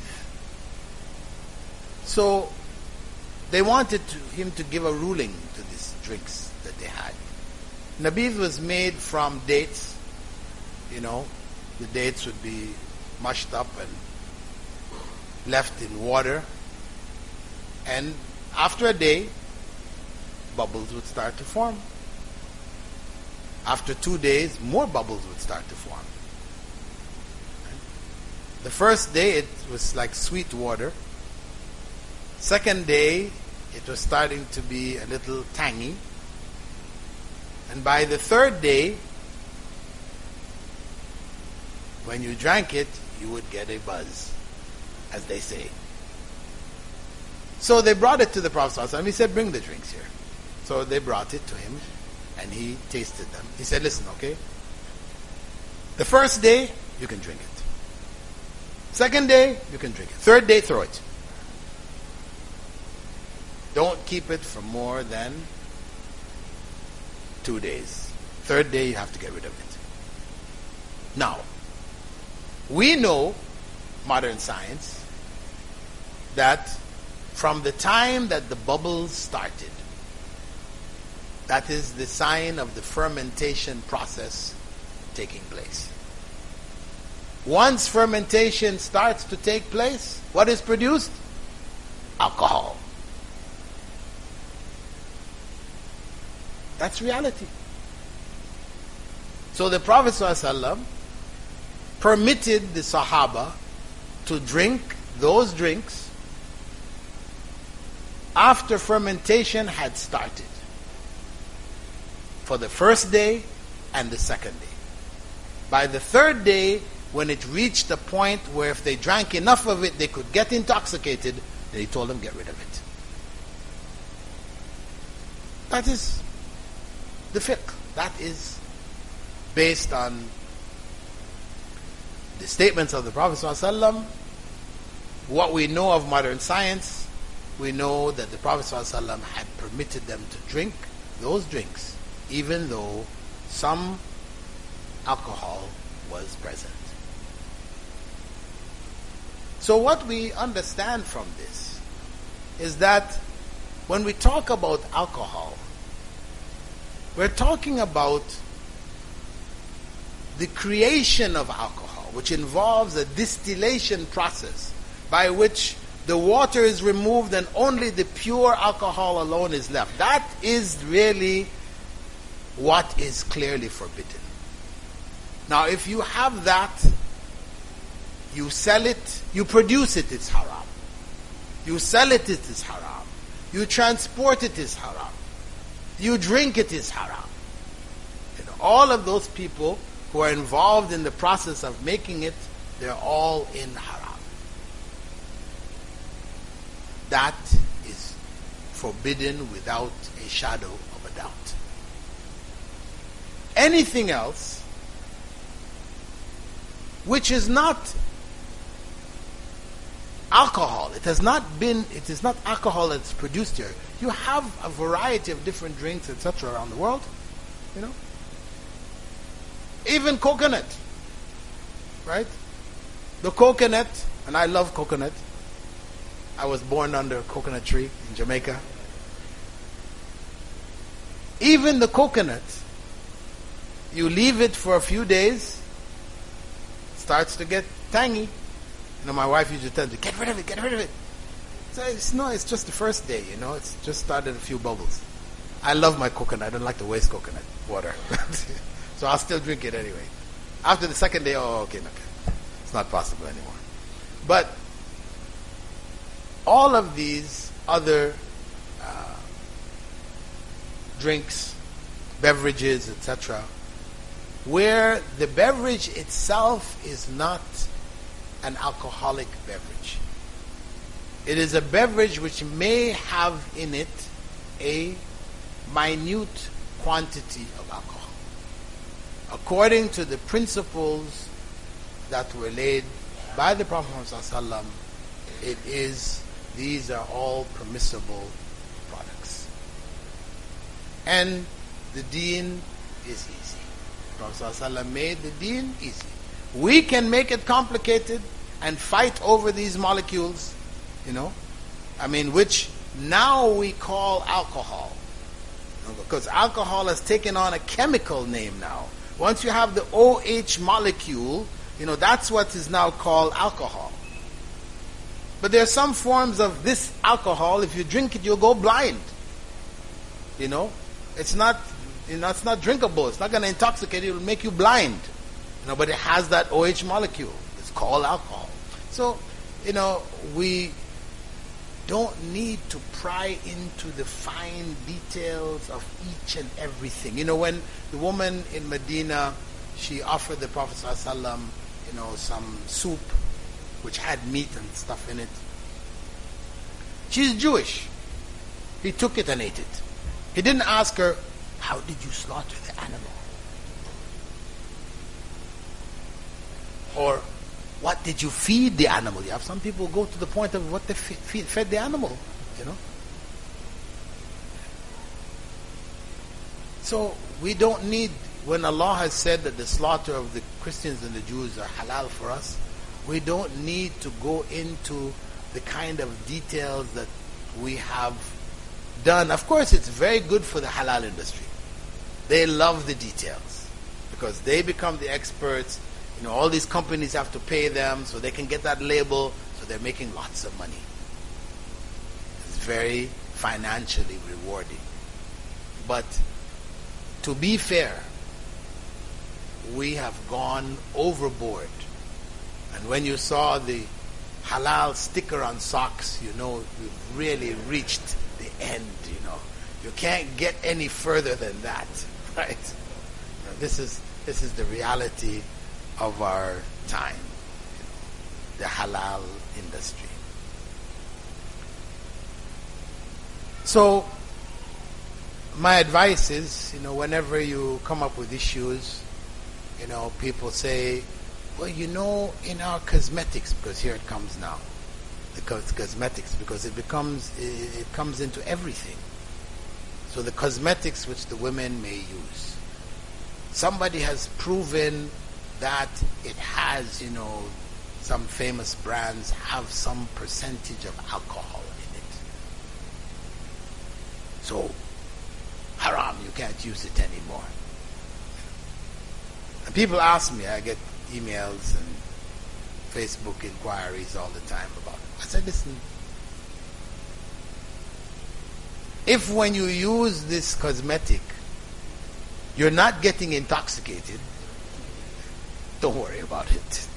So they wanted to, him to give a ruling to these drinks that they had. Nabidh was made from dates. You know, the dates would be mushed up and left in water, and after a day, bubbles would start to form. After two days, more bubbles would start to form. The first day, it was like sweet water. Second day, it was starting to be a little tangy. And by the third day, when you drank it, you would get a buzz, as they say. So they brought it to the Prophet ﷺ, and he said, bring the drinks here. So they brought it to him, and he tasted them. He said, listen, okay? The first day, you can drink it. Second day, you can drink it. Third day, throw it. Don't keep it for more than two days. Third day, you have to get rid of it. Now, we know, modern science, that from the time that the bubbles started, that is the sign of the fermentation process taking place. Once fermentation starts to take place, what is produced? Alcohol. That's reality. So the Prophet ﷺ permitted the Sahaba to drink those drinks after fermentation had started, for the first day and the second day. By the third day, when it reached a point where if they drank enough of it, they could get intoxicated, then he told them, get rid of it. That is the fiqh. That is based on the statements of the Prophet ﷺ. What we know of modern science, we know that the Prophet ﷺ had permitted them to drink those drinks, even though some alcohol was present. So what we understand from this is that when we talk about alcohol, we're talking about the creation of alcohol, which involves a distillation process by which the water is removed and only the pure alcohol alone is left. That is really what is clearly forbidden. Now, if you have that, you sell it, you produce it, it's haram. You sell it, it is haram. You transport it, is haram. You drink it, is haram. And all of those people who are involved in the process of making it, they're all in haram. That is forbidden without a shadow of a doubt. Anything else which is not alcohol. It has not been, it is not alcohol that's produced here. You have a variety of different drinks, et cetera around the world, you know. Even coconut, right? The coconut, and I love coconut. I was born under a coconut tree in Jamaica. Even the coconut, you leave it for a few days, it starts to get tangy. You know, my wife used to tell me, get rid of it, get rid of it. So it's, no, it's just the first day, you know, it's just started a few bubbles. I love my coconut. I don't like to waste coconut water. So I'll still drink it anyway. After the second day, oh, okay, okay. It's not possible anymore. But all of these other uh, drinks, beverages, et cetera, where the beverage itself is not an alcoholic beverage. It is a beverage which may have in it a minute quantity of alcohol, according to the principles that were laid by the Prophet ﷺ. It is, these are all permissible products. And the deen is easy. The Prophet ﷺ made the deen easy. We can make it complicated and fight over these molecules, you know, I mean, which now we call alcohol. Because alcohol has taken on a chemical name now. Once you have the OH molecule, you know, that's what is now called alcohol. But there are some forms of this alcohol, if you drink it, you'll go blind. You know, it's not, you know, it's not drinkable. It's not going to intoxicate you. It'll make you blind. You know, but it has that OH molecule. It's called alcohol. So, you know, we don't need to pry into the fine details of each and everything. You know, when the woman in Medina, she offered the Prophet ﷺ, you know, some soup which had meat and stuff in it. She's Jewish. He took it and ate it. He didn't ask her, how did you slaughter the animal? Or, what did you feed the animal? You have some people go to the point of what they feed, fed the animal, you know. So we don't need, when Allah has said that the slaughter of the Christians and the Jews are halal for us, we don't need to go into the kind of details that we have done. Of course, it's very good for the halal industry. They love the details because they become the experts. You know, all these companies have to pay them so they can get that label, so they're making lots of money. It's very financially rewarding. But to be fair, we have gone overboard. And when you saw the halal sticker on socks, you know we've really reached the end, you know. You can't get any further than that, right? You know, this is this is the reality of our time, you know, the halal industry. So, my advice is, you know, whenever you come up with issues, you know, people say, well, you know, in our cosmetics, because here it comes now, the cosmetics, because it becomes, it, it comes into everything. So the cosmetics which the women may use, somebody has proven that it has, you know, some famous brands have some percentage of alcohol in it. So, haram, you can't use it anymore. And people ask me, I get emails and Facebook inquiries all the time about it. I said, listen, if when you use this cosmetic, you're not getting intoxicated, don't worry about it.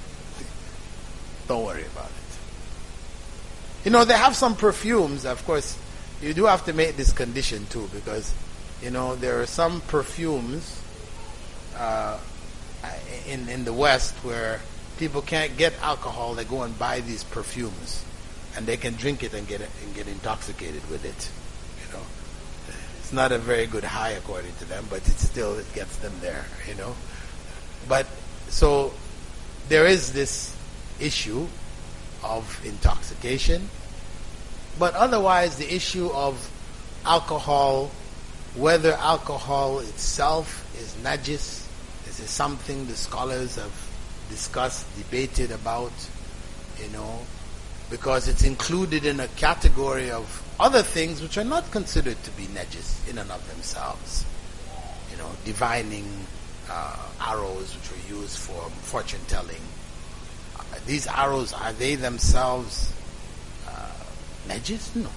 Don't worry about it. You know, they have some perfumes, of course, you do have to make this condition too, because, you know, there are some perfumes uh, in, in the West where people can't get alcohol, they go and buy these perfumes, and they can drink it and get, and get intoxicated with it. You know, it's not a very good high according to them, but it still, it gets them there, you know. But so there is this issue of intoxication, but otherwise the issue of alcohol, whether alcohol itself is najis, this is something the scholars have discussed, debated about, you know, because it's included in a category of other things which are not considered to be najis in and of themselves. You know, divining uh, arrows which were used for fortune telling. Uh, these arrows, are they themselves uh, najis? No.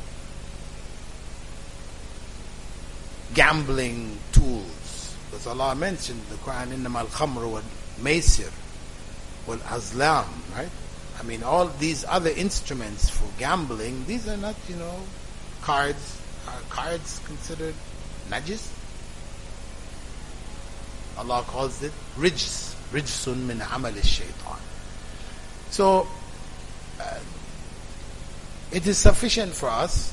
Gambling tools, because Allah mentioned in the Quran, إِنَّمَا الْخَمْرُ وَالْمَيْسِرُ وَالْأَزْلَامُ, right? I mean, all these other instruments for gambling, these are not, you know, cards. Are cards considered najis? Allah calls it rijs, rijsun min amal ash-shaytan. So, uh, it is sufficient for us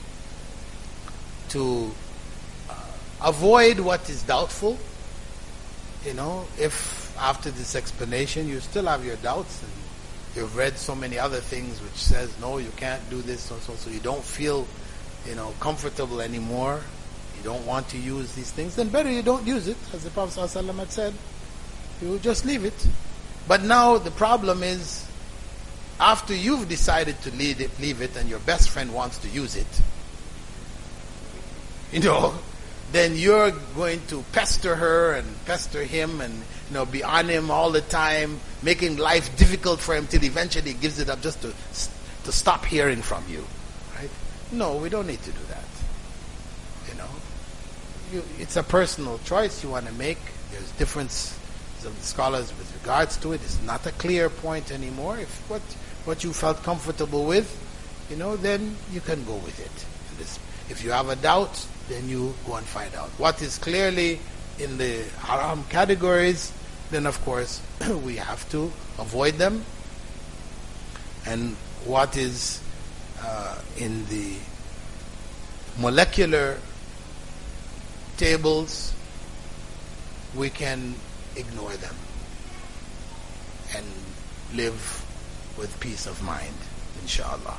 to uh, avoid what is doubtful. You know, if after this explanation you still have your doubts and you've read so many other things which says, no, you can't do this, so, so, so you don't feel, you know, comfortable anymore, you don't want to use these things, then better you don't use it, as the Prophet ﷺ had said. You just leave it. But now the problem is, after you've decided to leave it, leave it and your best friend wants to use it, you know, then you're going to pester her and pester him and, you know, be on him all the time, making life difficult for him till eventually he gives it up just to to stop hearing from you. Right? No, we don't need to do that. You know, you, it's a personal choice you want to make. There's difference of the scholars with regards to it. It's not a clear point anymore. If what what you felt comfortable with, you know, then you can go with it. This, if you have a doubt, then you go and find out. What is clearly in the haram categories, then of course we have to avoid them. And what is uh, in the molecular tables, we can ignore them and live with peace of mind, inshallah.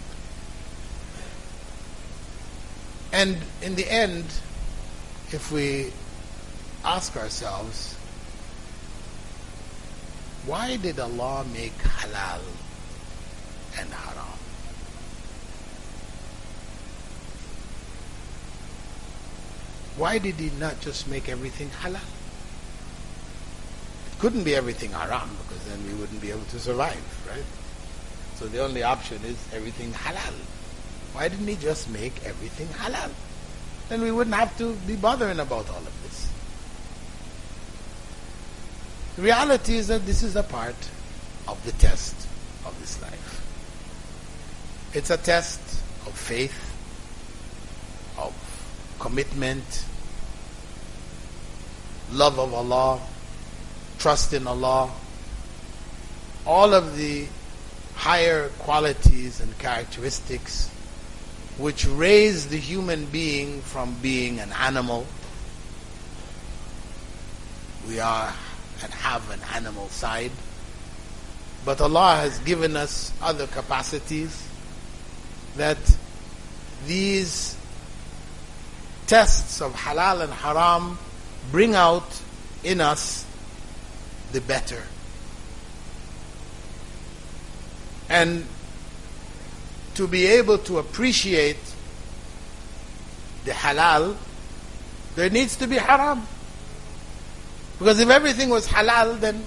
And in the end, if we ask ourselves, why did Allah make halal and haram? Why did He not just make everything halal? It couldn't be everything haram, because then we wouldn't be able to survive, right? So the only option is everything halal. Why didn't He just make everything halal? Then we wouldn't have to be bothering about all of this. The reality is that this is a part of the test of this life. It's a test of faith, of commitment, love of Allah, trust in Allah, all of the higher qualities and characteristics which raise the human being from being an animal. We are and have an animal side, but Allah has given us other capacities that these tests of halal and haram bring out in us the better. And to be able to appreciate the halal, there needs to be haram. Because if everything was halal, then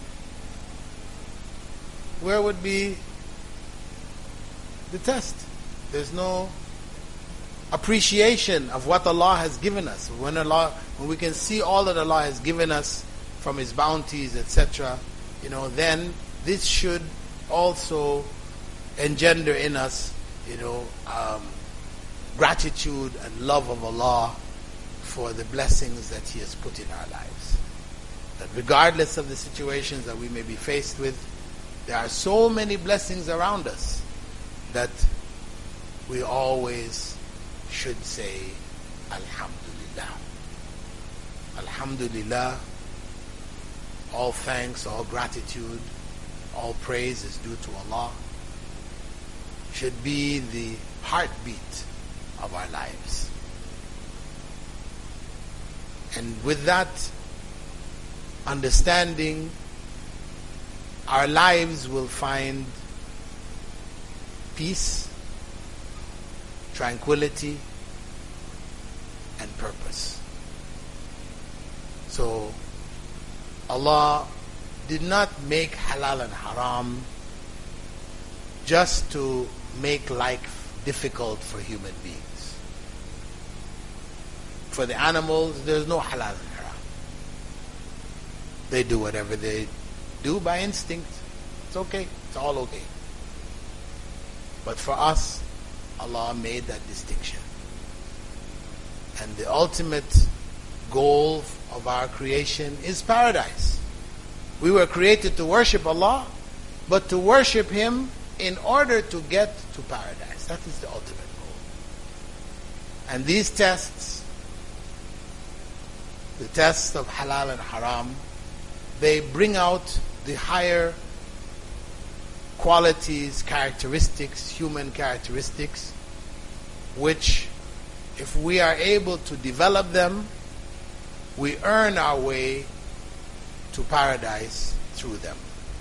where would be the test? There's no appreciation of what Allah has given us. When Allah, when we can see all that Allah has given us from His bounties, et cetera, you know, then this should also engender in us, you know, um, gratitude and love of Allah for the blessings that He has put in our lives. That regardless of the situations that we may be faced with, there are so many blessings around us that we always should say, Alhamdulillah. Alhamdulillah, all thanks, all gratitude all praise is due to Allah, should be the heartbeat of our lives. And with that understanding, our lives will find peace, tranquility, and purpose. So, Allah did not make halal and haram just to make life difficult for human beings. For the animals, there's no halal and haram. They do whatever they do by instinct. It's okay. It's all okay. But for us, Allah made that distinction. And the ultimate goal of our creation is paradise. We were created to worship Allah, but to worship Him in order to get to paradise. That is the ultimate goal. And these tests, the tests of halal and haram, they bring out the higher qualities, characteristics, human characteristics, which, if we are able to develop them, we earn our way to paradise through them.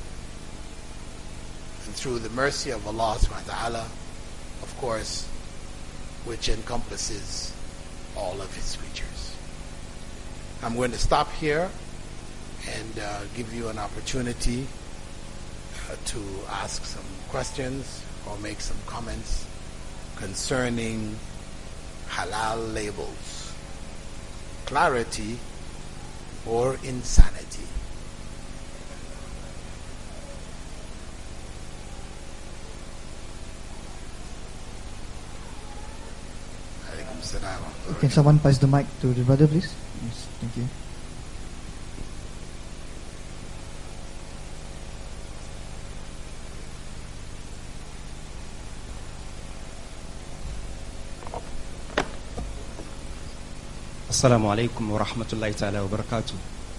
And through the mercy of Allah subhanahu wa ta'ala, of course, which encompasses all of His creatures. I'm going to stop here and uh, give you an opportunity uh, to ask some questions or make some comments concerning halal labels, clarity or insanity. Can someone pass the mic to the brother, please? Yes, thank you. Assalamu alaikum wa rahmatullahi ta'ala wa barakatuh.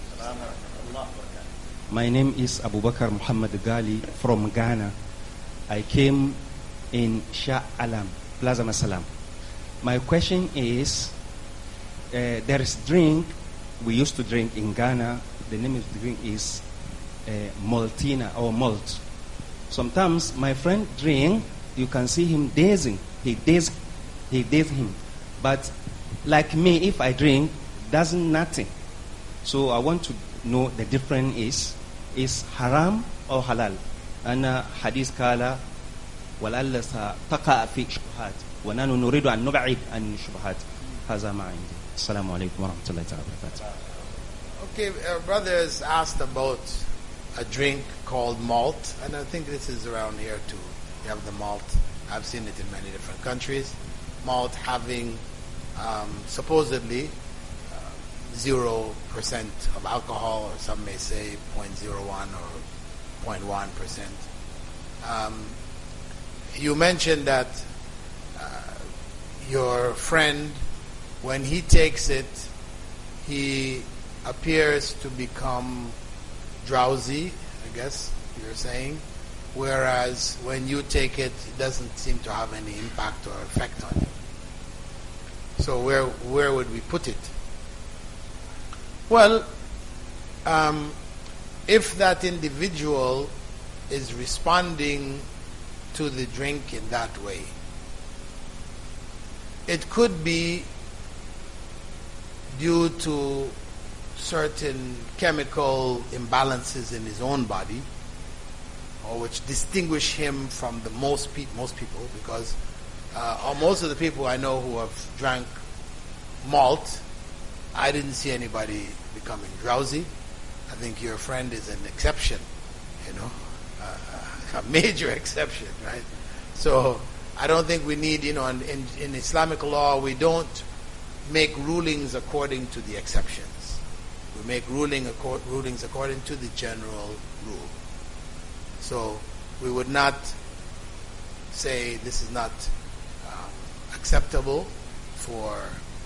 My name is Abu Bakr Muhammad Gali from Ghana. I came in Shah Alam, Plaza Masalam. My question is, uh, there is drink we used to drink in Ghana. The name of the drink is uh, Maltina or malt. Sometimes my friend drink, you can see him dazing. He daze, he daze him. But like me, if I drink, doesn't nothing. So I want to know the difference is is haram or halal. أنا حديث قال ولعل ستقع في شبهات ونحن نريد أن نبعد عن الشبهات. هذا ما عندي. السلام عليكم ورحمة الله وبركاته. Okay, our brothers asked about a drink called malt, and I think this is around here too. You have the malt. I've seen it in many different countries. Malt having um, supposedly uh, zero percent of alcohol, or some may say zero point zero one or zero point one percent. Um, you mentioned that uh, your friend, when he takes it, he appears to become drowsy, I guess you're saying, whereas when you take it, it doesn't seem to have any impact or effect on you. So where where would we put it? Well, um, if that individual is responding to the drink in that way, it could be due to certain chemical imbalances in his own body, or which distinguish him from the most pe- most people, because uh, or most of the people I know who have drank malt, I didn't see anybody becoming drowsy. I think your friend is an exception, you know, uh, a major exception, right? So I don't think we need, you know, in, in, in Islamic law, we don't make rulings according to the exceptions. We make ruling accord, rulings according to the general rule. So we would not say this is not um, acceptable for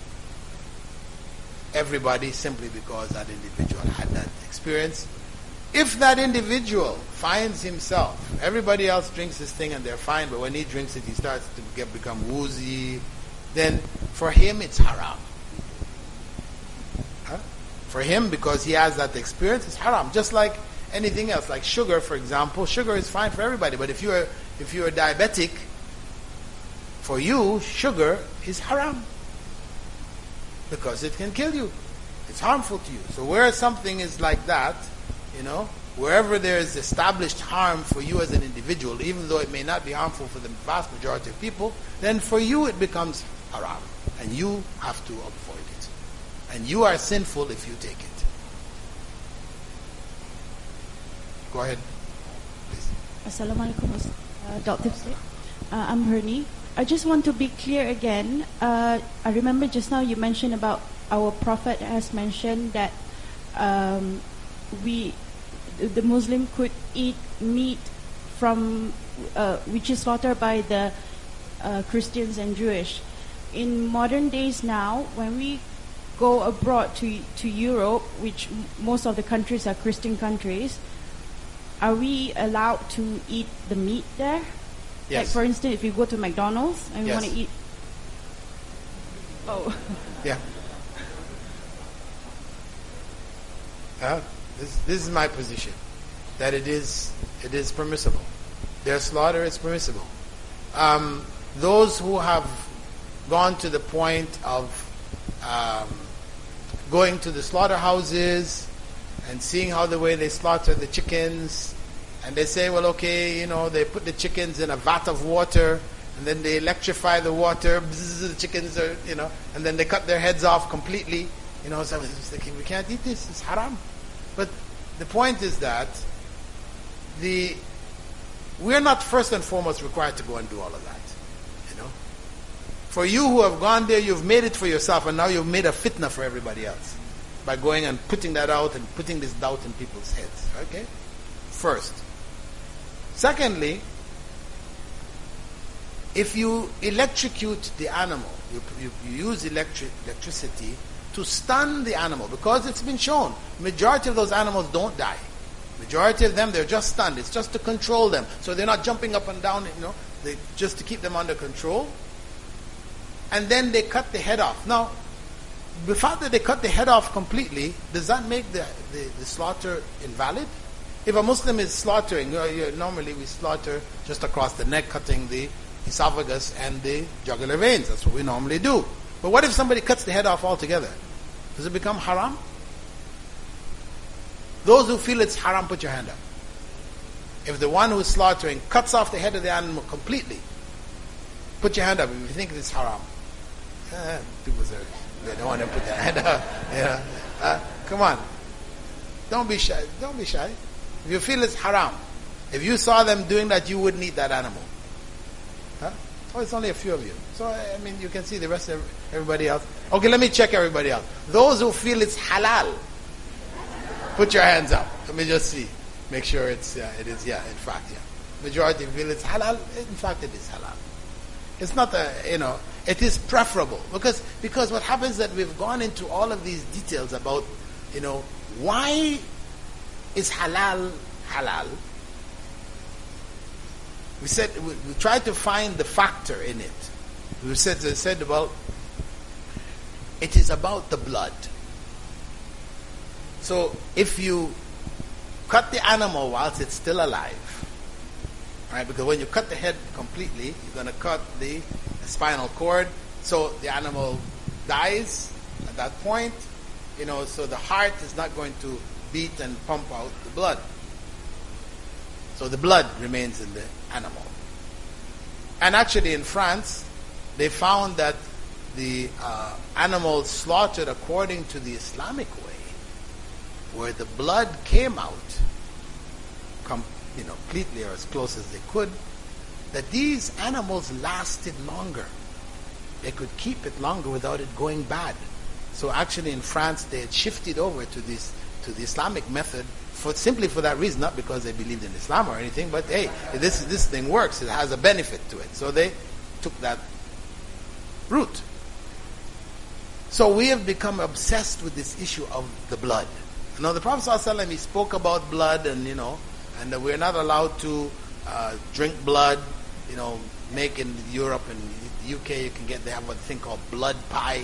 everybody simply because that individual had that experience. if that individual finds himself, everybody else drinks this thing and they're fine, but when he drinks it, he starts to get become woozy, then for him it's haram. Huh? For him, because he has that experience, it's haram. Just like anything else, like sugar, for example. Sugar is fine for everybody, but if you're if you're diabetic, for you, sugar is haram. Because it can kill you. It's harmful to you. So where something is like that, you know, wherever there is established harm for you as an individual, even though it may not be harmful for the vast majority of people, then for you it becomes haram. And you have to avoid it. And you are sinful if you take it. Go ahead, please. Assalamu alaikum, uh, Doctor Uh, I'm Hernie. I just want to be clear again. Uh, I remember just now you mentioned about our Prophet has mentioned that um, we, the Muslim could eat meat from uh, which is slaughtered by the uh, Christians and Jewish. In modern days now, when we go abroad to to Europe, which m- most of the countries are Christian countries, are we allowed to eat the meat there? Yes. Like for instance, if you go to McDonald's and we Yes. want to eat, oh, Yeah. Uh, this, this is my position, that it is it is permissible. Their slaughter is permissible. Um, those who have gone to the point of um, going to the slaughterhouses and seeing how the way they slaughter the chickens, and they say, well, okay, you know, they put the chickens in a vat of water, and then they electrify the water, bzzz, the chickens are, you know, and then they cut their heads off completely. You know, so I was thinking, we can't eat this, it's haram. But the point is that the we're not first and foremost required to go and do all of that. You know, for you who have gone there, you've made it for yourself, and now you've made a fitna for everybody else by going and putting that out and putting this doubt in people's heads. Okay, first. Secondly, if you electrocute the animal, you, you, you use electric, electricity to stun the animal, because it's been shown, majority of those animals don't die. Majority of them, they're just stunned. It's just to control them. So they're not jumping up and down, you know, they, just to keep them under control. And then they cut the head off. Now, the fact that they cut the head off completely, does that make the, the, the slaughter invalid? If a Muslim is slaughtering, you know, you, normally we slaughter just across the neck, cutting the esophagus and the jugular veins. That's what we normally do. But what if somebody cuts the head off altogether? Does it become haram? Those who feel it's haram, put your hand up. If the one who is slaughtering cuts off the head of the animal completely, put your hand up if you think it's haram. Uh, people say, they don't want to put their hand up. Yeah. Uh, come on. Don't be shy. Don't be shy. If you feel it's haram, if you saw them doing that, you wouldn't eat that animal. Huh? Oh, it's only a few of you. So, I mean, you can see the rest of everybody else. Okay, let me check everybody else. Those who feel it's halal, put your hands up. Let me just see. Make sure it's, yeah, it is, yeah, in fact, yeah. Majority feel it's halal. In fact, it is halal. It's not a, you know, it is preferable. Because, because what happens is that we've gone into all of these details about, you know, why is halal halal? We said, we, we tried to find the factor in it. We said, we said about, it is about the blood. So if you cut the animal whilst it's still alive, right? Because when you cut the head completely, you're going to cut the, the spinal cord, so the animal dies at that point. You know, so the heart is not going to beat and pump out the blood. So the blood remains in the animal. And actually in France, they found that the uh, animals slaughtered according to the Islamic way, where the blood came out, com- you know, completely or as close as they could, that these animals lasted longer. They could keep it longer without it going bad. So actually in France, they had shifted over to this to the Islamic method for simply for that reason, not because they believed in Islam or anything, but hey, this this thing works. It has a benefit to it. So they took that route. So we have become obsessed with this issue of the blood. You know, the Prophet ﷺ, he spoke about blood and, you know, and that we're not allowed to uh, drink blood, you know, make in Europe and the U K, you can get, they have a thing called blood pie.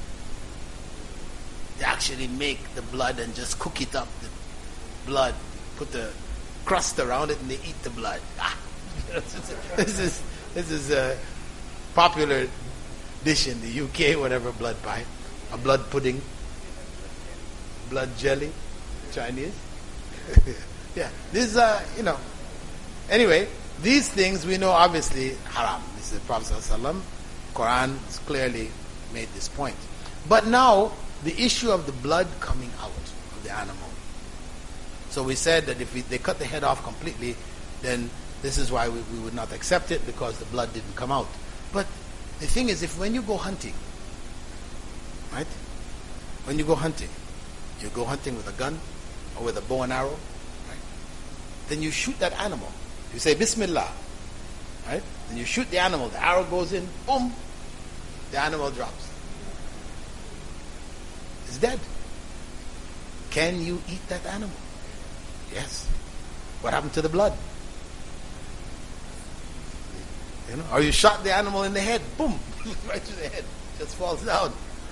They actually make the blood and just cook it up, the blood, put the crust around it and they eat the blood. Ah, this is this is a popular dish in the U K, whatever, blood pie, a blood pudding, blood jelly, Chinese. Yeah, this is, uh, you know, anyway, these things we know obviously haram. This is the Prophet ﷺ. Quran has clearly made this point. But now, the issue of the blood coming out of the animal. So we said that if we, they cut the head off completely, then this is why we, we would not accept it, because the blood didn't come out. But the thing is, if when you go hunting, right? When you go hunting, you go hunting with a gun or with a bow and arrow, right? Then you shoot that animal. You say Bismillah, right? Then you shoot the animal, the arrow goes in, boom, the animal drops. It's dead. Can you eat that animal? Yes. What happened to the blood? You know, or you shot the animal in the head, boom, right to the head, just falls down.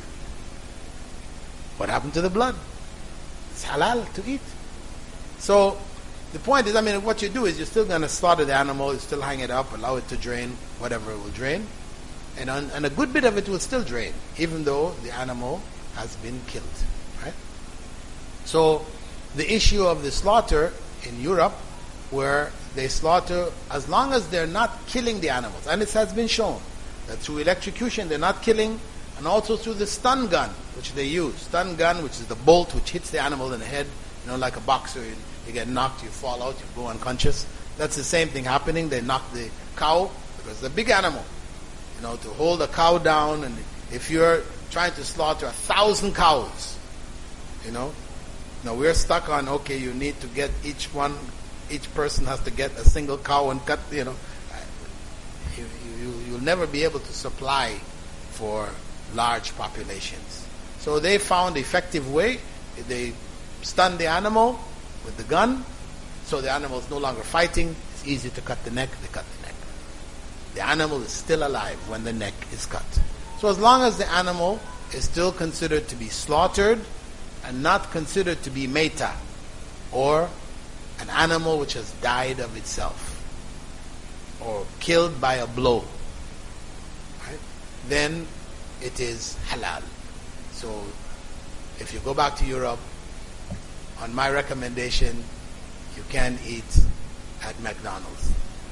What happened to the blood? It's halal to eat. So the point is, I mean, what you do is you're still going to slaughter the animal, you still hang it up, allow it to drain, whatever it will drain, and on, and a good bit of it will still drain, even though the animal has been killed, right? So the issue of the slaughter in Europe, where they slaughter, as long as they're not killing the animals, and it has been shown that through electrocution they're not killing, and also through the stun gun, which they use. Stun gun, which is the bolt which hits the animal in the head, you know, like a boxer, you, you get knocked, you fall out, you go unconscious. That's the same thing happening. They knock the cow, because it's a big animal, you know, to hold a cow down, and if you're trying to slaughter a thousand cows, you know, now we're stuck on, okay, you need to get each one, each person has to get a single cow and cut, you know, you, you, you'll never be able to supply for large populations. So they found an effective way. They stun the animal with the gun, so the animal is no longer fighting. It's easy to cut the neck. They cut the neck. The animal is still alive when the neck is cut. So as long as the animal is still considered to be slaughtered and not considered to be meta, or an animal which has died of itself or killed by a blow, right, then it is halal. So if you go back to Europe, on my recommendation, you can eat at McDonald's.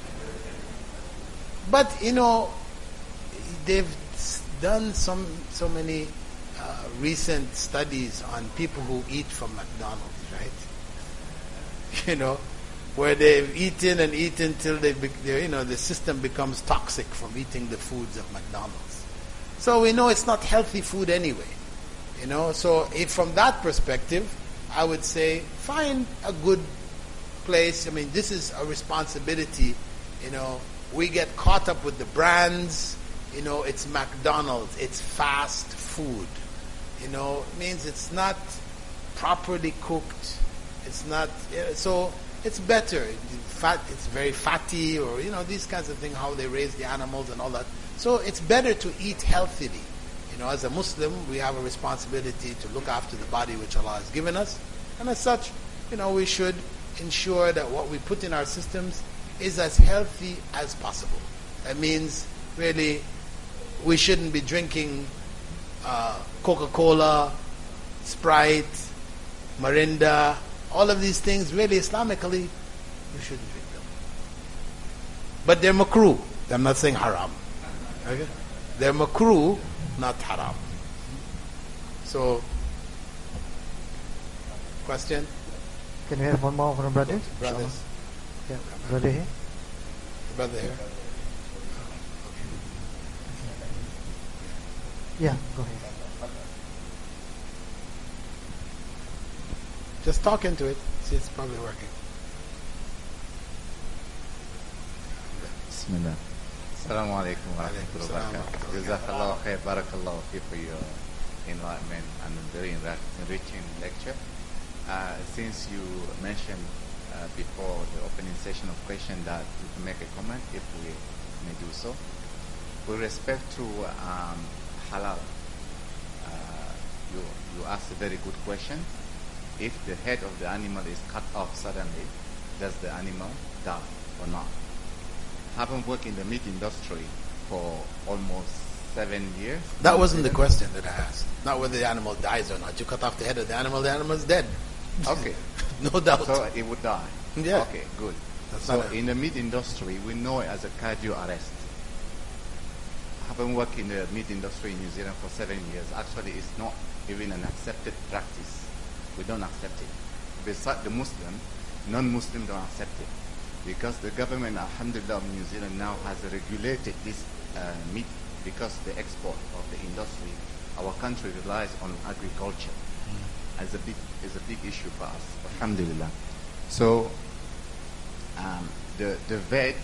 But you know, they've done some so many uh, recent studies on people who eat from McDonald's, right? You know, where they've eaten and eaten till they, be- you know, the system becomes toxic from eating the foods of McDonald's. So we know it's not healthy food anyway. You know, so if from that perspective, I would say find a good place. I mean, this is a responsibility. You know, we get caught up with the brands. You know, it's McDonald's. It's fast food. You know, it means it's not properly cooked. It's not, so it's better. Fat, it's very fatty, or, you know, these kinds of things, how they raise the animals and all that. So it's better to eat healthily. You know, as a Muslim, we have a responsibility to look after the body which Allah has given us. And as such, you know, we should ensure that what we put in our systems is as healthy as possible. That means, really, we shouldn't be drinking uh, Coca-Cola, Sprite, Mirinda, all of these things. Really, Islamically, you shouldn't drink them. But they're makruh. I'm not saying haram. Okay? They're makruh, not haram. So, question? Can we have one more from the brothers? Brothers. Yeah, brother here. Brother here. Yeah, go ahead. Just talk into it. See, it's probably working. Bismillah. Assalamu alaikum wa rahmatullahi wa barakatuh. Jazakallah khair, barakallah fi for your enlightenment and very enriching lecture. Uh, since you mentioned uh, before the opening session of question that you can make a comment, if we may do so. With respect to um, halal, uh, you, you asked a very good question. If the head of the animal is cut off suddenly, does the animal die or not? Having worked in the meat industry for almost seven years. That wasn't the question that I asked. Not whether the animal dies or not. You cut off the head of the animal, the animal is dead. Okay. No doubt. So it would die. Yeah. Okay, good. That's So not a- in the meat industry, we know it as a cardio arrest. Having worked in the meat industry in New Zealand for seven years, actually it's not even an accepted practice. We don't accept it. Besides the Muslim, non-Muslim don't accept it. Because the government, alhamdulillah, of New Zealand now has regulated this uh, meat because the export of the industry, our country relies on agriculture. As a big, is a big issue for us, alhamdulillah. So um, the the vet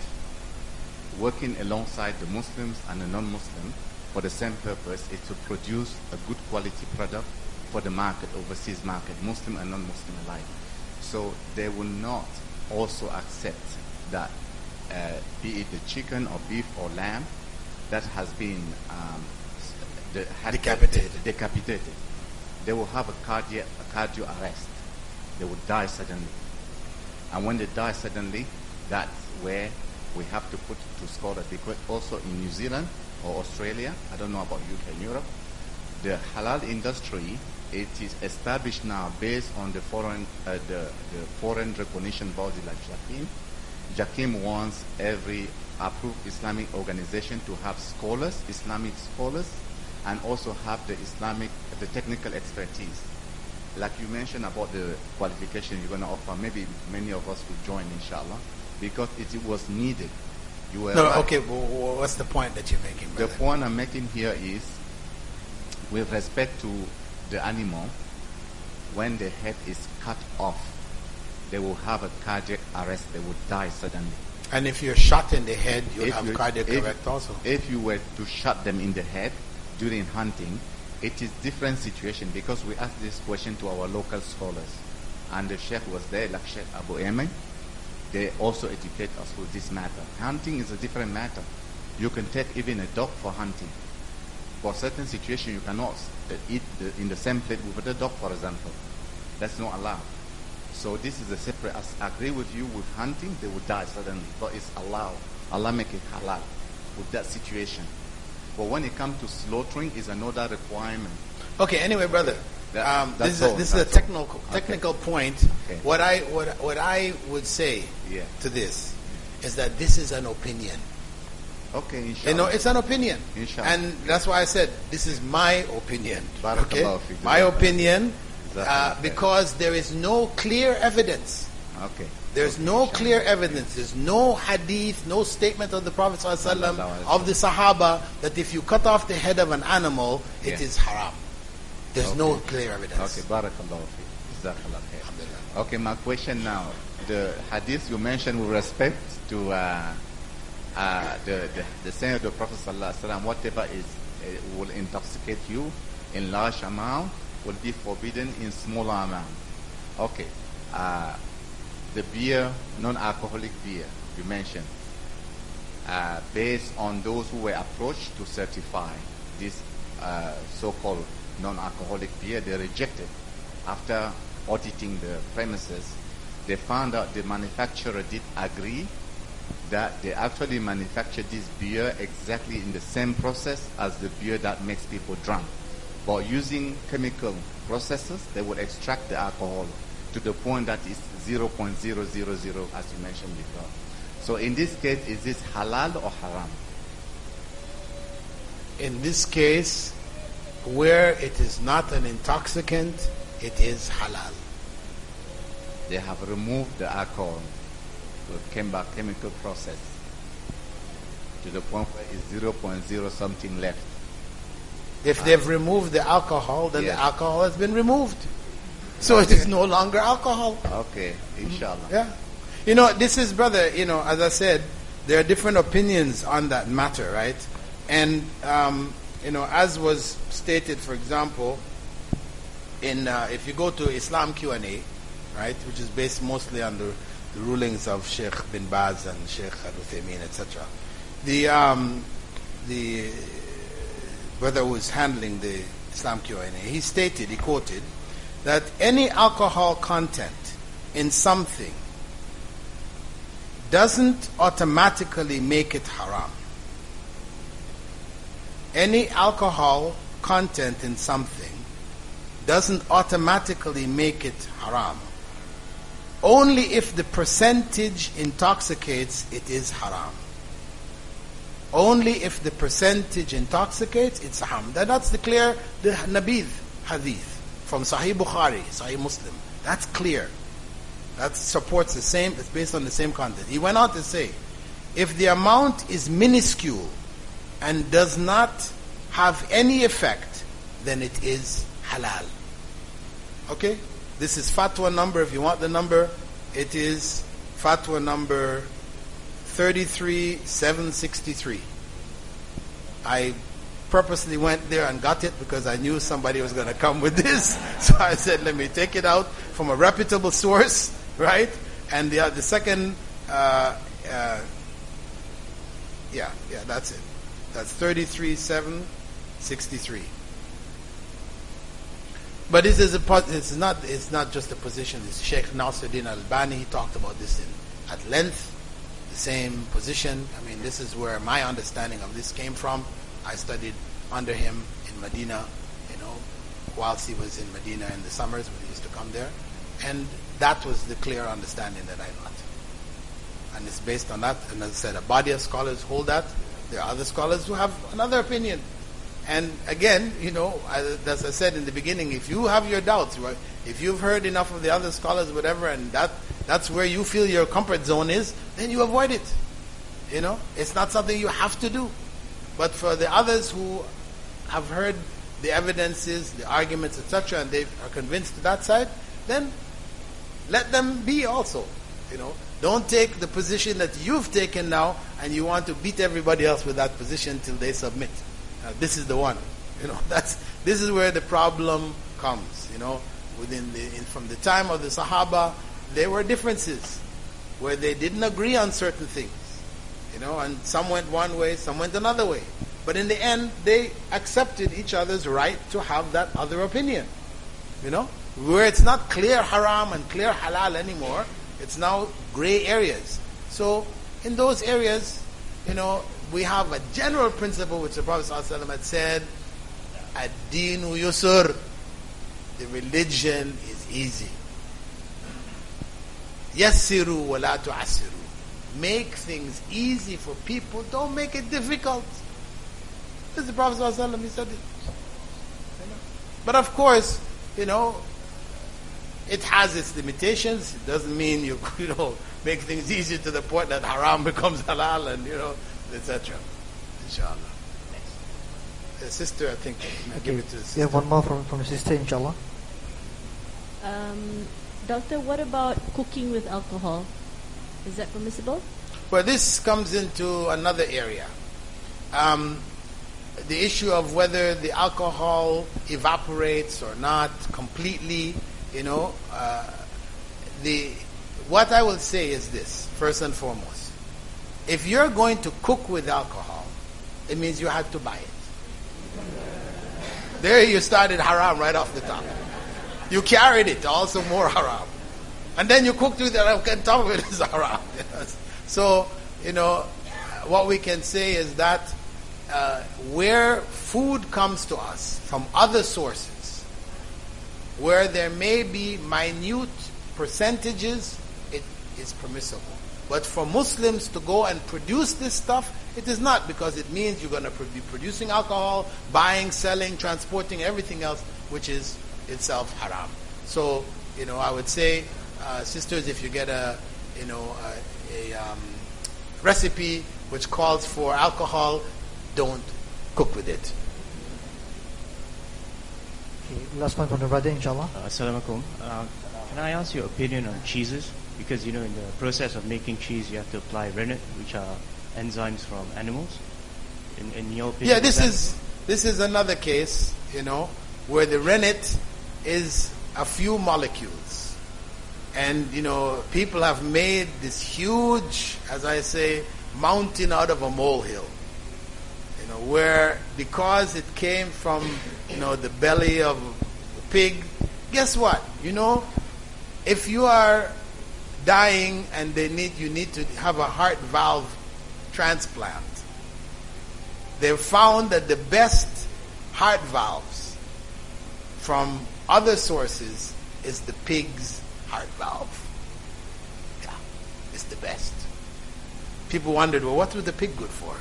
working alongside the Muslims and the non-Muslim for the same purpose is to produce a good quality product for the market, overseas market, Muslim and non-Muslim alike. So they will not also accept that, uh, be it the chicken or beef or lamb that has been um, the, had Decapitated. decapitated. They will have a cardiac, a cardio arrest. They will die suddenly. And when they die suddenly, that's where we have to put to scholars. Because also in New Zealand or Australia, I don't know about U K and Europe, the halal industry, it is established now based on the foreign, uh, the, the foreign recognition body like JAKIM. JAKIM wants every approved Islamic organization to have scholars, Islamic scholars, and also have the Islamic, the technical expertise. Like you mentioned about the qualification you're going to offer, maybe many of us will join, inshallah, because it, it was needed. You were No, right. okay, well, what's the point that you're making, The brother? point I'm making here is, with respect to the animal, when the head is cut off, they will have a cardiac arrest. They will die suddenly. And if you're shot in the head, you'll If have you- cardiac if- arrest also. If you were to shot them in the head during hunting, it is different situation because we asked this question to our local scholars, and the sheikh was there, like Sheikh Abu Ayman. They also educate us with this matter. Hunting is a different matter. You can take even a dog for hunting. For certain situation, you cannot uh, eat the, in the same plate with the dog, for example. That's not allowed. So this is a separate. I agree with you with hunting, they will die suddenly, but it's allowed. Allah make it halal with that situation. But when it comes to slaughtering, is another requirement. Okay, anyway, brother, That- um, that's this is a, all, this is a that's all. technical Okay. technical point. Okay. What I what what I would say Yeah. to this is that this is an opinion. Okay, inshallah. You know, it's an opinion, Inshallah. and that's why I said this is my opinion. Okay, Barakallahu feek. my opinion, uh, Jazakallah khair. because there is no clear evidence. Okay. There's Okay, no inshallah. clear evidence. There's no hadith, no statement of the Prophet ﷺ, Sallallahu alaihi of the Sahaba that if you cut off the head of an animal, it Yeah. is haram. There's no Okay. clear evidence. Okay, barakallahu fi. Jazakallah khair. Alhamdulillah. Okay, my question now. The hadith you mentioned with respect to uh, uh, the, the the saying of the Prophet sallallahu alaihi wasallam, whatever is uh, will intoxicate you in large amount will be forbidden in smaller amount. Okay, uh, the beer, non-alcoholic beer you mentioned, uh, based on those who were approached to certify this uh, so-called non-alcoholic beer, they rejected. After auditing the premises, they found out the manufacturer did agree that they actually manufactured this beer exactly in the same process as the beer that makes people drunk. But using chemical processes, they would extract the alcohol to the point that it's zero point zero zero zero, as you mentioned before. So in this case, is this halal or haram? In this case, where it is not an intoxicant, it is halal. They have removed the alcohol with chem- chemical process to the point where it's zero point zero something left. If they've removed the alcohol, then the Yes. alcohol has been removed. So it is no longer alcohol. Okay, inshallah. Yeah. You know, this is, brother, you know, as I said, there are different opinions on that matter, right? And, um, you know, as was stated, for example, in uh, if you go to Islam Q and A, right? Which is based mostly on the, the rulings of Sheikh bin Baz and Sheikh Al-Uthaymeen, et cetera. The um, the brother who was handling the Islam Q and A, he stated, he quoted, that any alcohol content in something doesn't automatically make it haram. Any alcohol content in something doesn't automatically make it haram. Only if the percentage intoxicates, it is haram. Only if the percentage intoxicates, it's haram. That, that's the clear, the Nabidh hadith from Sahih Bukhari, Sahih Muslim. That's clear. That supports the same, it's based on the same content. He went on to say, if the amount is minuscule and does not have any effect, then it is halal. Okay? This is fatwa number, if you want the number, it is fatwa number thirty-three seven sixty-three. I purposely went there and got it because I knew somebody was going to come with this. So I said, let me take it out from a reputable source, right? And the, uh, the second, uh, uh, yeah, yeah, that's it. That's thirty-three seven sixty-three. But this is a, it's not, it's not just a position. It's Sheikh Nasruddin Albani, he talked about this in, at length. The same position. I mean, this is where my understanding of this came from. I studied under him in Medina, you know, whilst he was in Medina in the summers when he used to come there. And that was the clear understanding that I got. And it's based on that. And as I said, a body of scholars hold that. There are other scholars who have another opinion. And again, you know, as I said in the beginning, if you have your doubts, right, if you've heard enough of the other scholars, whatever, and that that's where you feel your comfort zone is, then you avoid it. You know, it's not something you have to do. But for the others who have heard the evidences, the arguments, et cetera, and they are convinced to that side, then let them be also. You know, don't take the position that you've taken now, and you want to beat everybody else with that position till they submit. Uh, this is the one. You know, that's this is where the problem comes. You know, within the in, from the time of the Sahaba, there were differences where they didn't agree on certain things. You know, and some went one way, some went another way. But in the end, they accepted each other's right to have that other opinion. You know, where it's not clear haram and clear halal anymore, it's now gray areas. So in those areas, you know, we have a general principle which the Prophet ﷺ had said, ad-dinu yusur, the religion is easy. Yassiru wa la tu'assiru. Make things easy for people, don't make it difficult. This is the Prophet ﷺ, he said it. But of course, you know, it has its limitations. It doesn't mean you, you know, make things easy to the point that haram becomes halal and, you know, et cetera. Inshallah. The sister, I think, I'll Okay. give it to the sister. We have one more from, from the sister, inshallah. Um, doctor, what about cooking with alcohol? Is that permissible? Well, this comes into another area. Um, the issue of whether the alcohol evaporates or not completely, you know, uh, the what I will say is this, first and foremost. If you're going to cook with alcohol, it means you had to buy it. There you started haram right off the top. You carried it, also more haram. And then you cooked with it, on top of it is haram. So, you know, what we can say is that uh, where food comes to us from other sources, where there may be minute percentages, it is permissible. But for Muslims to go and produce this stuff, it is not, because it means you're going to be producing alcohol, buying, selling, transporting, everything else, which is itself haram. So, you know, I would say, uh, sisters, if you get a, you know, a, a um, recipe which calls for alcohol, don't cook with it. Okay, last one from the brother, inshallah. Uh, Assalamu alaikum. Uh, can I ask your opinion on cheeses? Because, you know, in the process of making cheese, you have to apply rennet, which are enzymes from animals. In, in your opinion, Yeah, this that- is this is another case, you know, where the rennet is a few molecules. And, you know, people have made this huge, as I say, mountain out of a molehill. You know, where because it came from, you know, the belly of a pig, guess what? You know, if you are dying and they need you need to have a heart valve transplant, they've found that the best heart valves from other sources is the pig's heart valve. Yeah, it's the best. People wondered, well, what was the pig good for?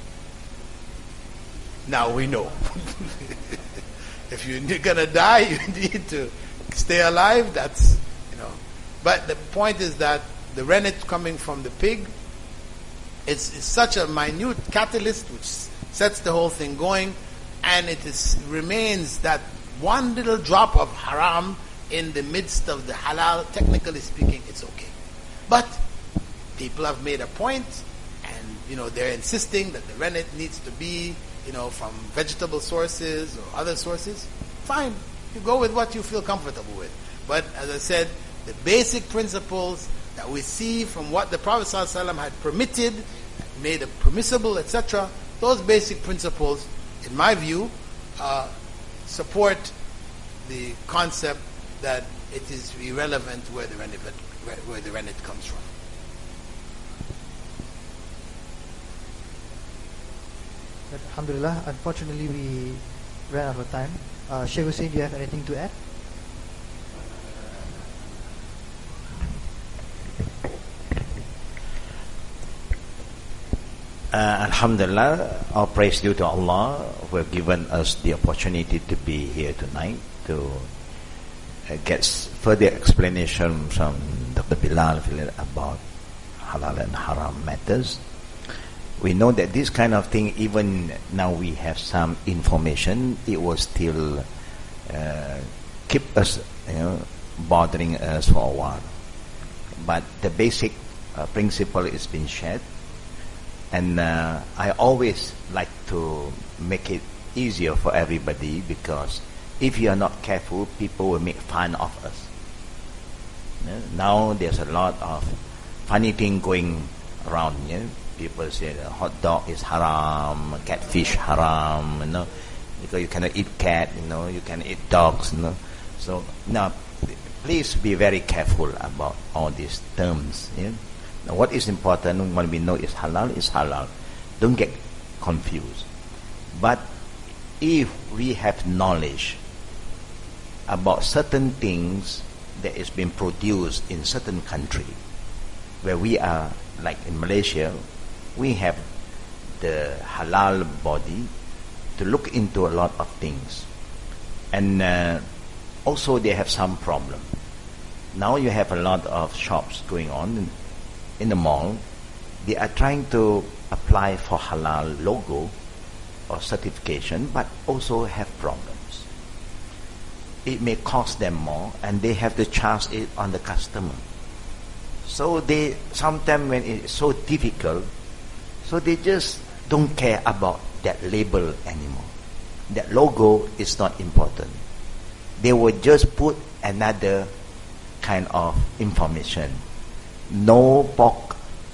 Now we know. If you're gonna die, you need to stay alive. That's, you know. But the point is that the rennet coming from the pig, it's, it's such a minute catalyst which sets the whole thing going, and it is remains that one little drop of haram in the midst of the halal. Technically speaking, it's okay. But people have made a point, and you know they're insisting that the rennet needs to be, you know, from vegetable sources or other sources. Fine, you go with what you feel comfortable with. But as I said, the basic principles that we see from what the Prophet ﷺ had permitted, made it permissible, et cetera, those basic principles, in my view, uh, support the concept that it is irrelevant where the rennet, where the rennet comes from. Alhamdulillah, unfortunately we ran out of time. Uh, Sheikh Hussein, do you have anything to add? Uh, Alhamdulillah, all praise due to Allah who have given us the opportunity to be here tonight to uh, get further explanation from Doctor Bilal about halal and haram matters. We know that this kind of thing, even now we have some information, it will still uh, keep us, you know, bothering us for a while. But the basic uh, principle is being shared. And uh, I always like to make it easier for everybody, because if you are not careful, people will make fun of us. You know, now there's a lot of funny thing going around. You know? People say the hot dog is haram, catfish haram, you know, because you cannot eat cat, you know, you can eat dogs, you know. So now, please be very careful about all these terms. You know? Now, what is important when we know is halal is halal. Don't get confused. But if we have knowledge about certain things that is being produced in certain country, where we are, like in Malaysia, we have the halal body to look into a lot of things. And uh, also they have some problem. Now you have a lot of shops going on in, in the mall. They are trying to apply for halal logo or certification, but also have problems. It may cost them more, and they have to charge it on the customer. So they, sometimes when it's so difficult, so they just don't care about that label anymore. That logo is not important. They will just put another kind of information. No pork,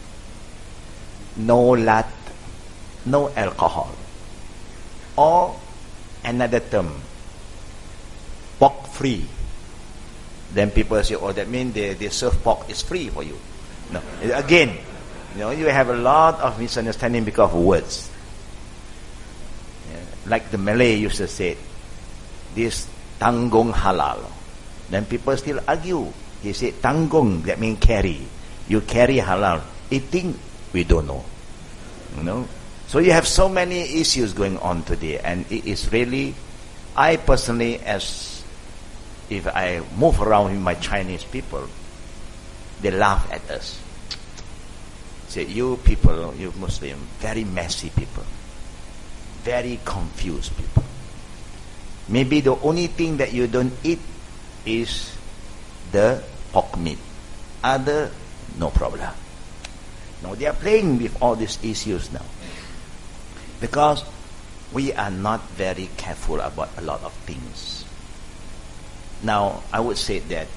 no lard, no alcohol. Or another term, pork free. Then people say, oh, that means they, they serve pork is free for you. No. Again, you know, you have a lot of misunderstanding because of words. Yeah. Like the Malay used to say, this tanggung halal. Then people still argue. He said, tanggung, that means carry. You carry halal. Eating, we don't know. You know? So you have so many issues going on today, and it is really, I personally, as if I move around with my Chinese people, they laugh at us. Say, you people, you Muslim, very messy people, very confused people. Maybe the only thing that you don't eat is the pork meat. Other, no problem. Now they are playing with all these issues now, because we are not very careful about a lot of things. Now, I would say that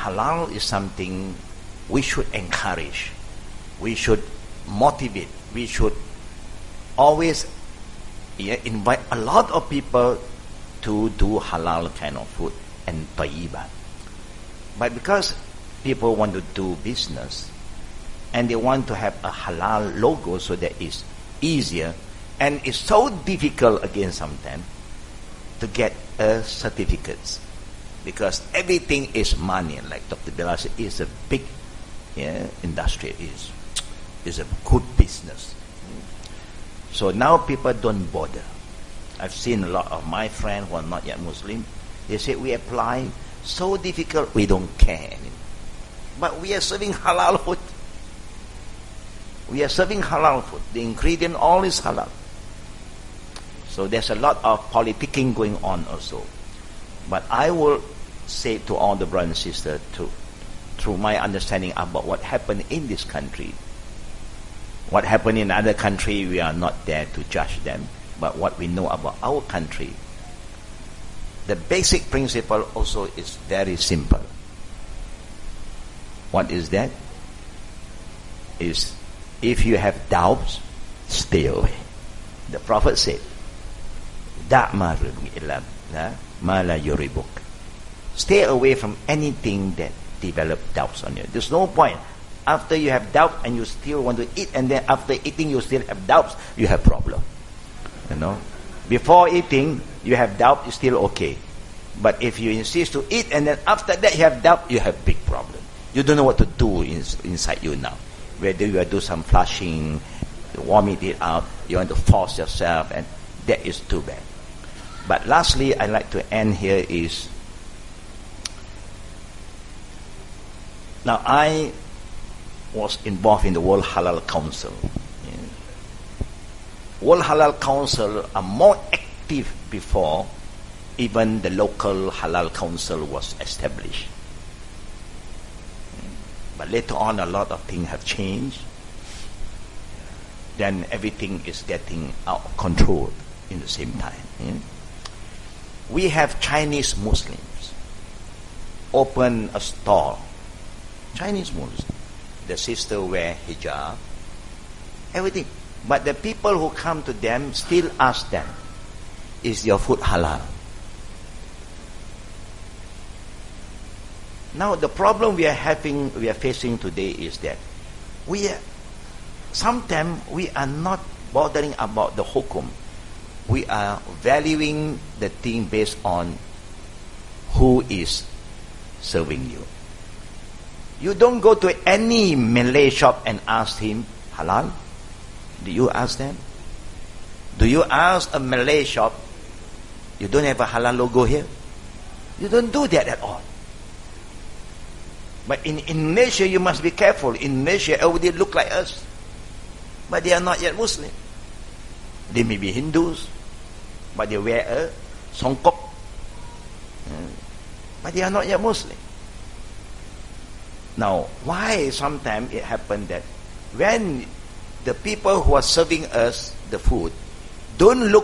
halal is something we should encourage, we should motivate, we should always yeah, invite a lot of people to do halal kind of food and tayyibah. But because people want to do business and they want to have a halal logo so that it's easier, and it's so difficult again sometimes to get a certificates, because everything is money. Like Doctor Bilal said, it's a big yeah, industry, is is a good business. So now people don't bother. I've seen a lot of my friends who are not yet Muslim. They say we apply, so difficult, we don't care anymore. But we are serving halal food. We are serving halal food. The ingredient all is halal. So there's a lot of politicking going on also. But I will say to all the brothers and sisters, to, through my understanding about what happened in this country, what happened in other country, we are not there to judge them. But what we know about our country, the basic principle also is very simple. What is that? Is if you have doubts, stay away. The Prophet said, "Da' ma la yuribuk." Stay away from anything that develop doubts on you. There's no point. After you have doubt and you still want to eat, and then after eating you still have doubts, you have problem. You know, before eating you have doubt, it's still okay. But if you insist to eat and then after that you have doubt, you have big problem. You don't know what to do in, inside you now. Whether you do some flushing, vomit it out, you want to force yourself, and that is too bad. But lastly, I like to end here is, now I was involved in the World Halal Council. World Halal Council are more active before even the local Halal Council was established. But later on, a lot of things have changed. Then everything is getting out of control in the same time. We have Chinese Muslims open a store. Chinese Muslims. The sister wear hijab. Everything. But the people who come to them still ask them, is your food halal? Now the problem we are having, we are facing today is that we are, sometimes we are not bothering about the hukum. We are valuing the thing based on who is serving you. You don't go to any Malay shop and ask him, halal? Do you ask them? Do you ask a Malay shop, you don't have a halal logo here? You don't do that at all. But in Indonesia, you must be careful. In Indonesia, everybody look like us. But they are not yet Muslim. They may be Hindus, but they wear a songkok. But they are not yet Muslim. Now, why sometimes it happens that when the people who are serving us the food don't look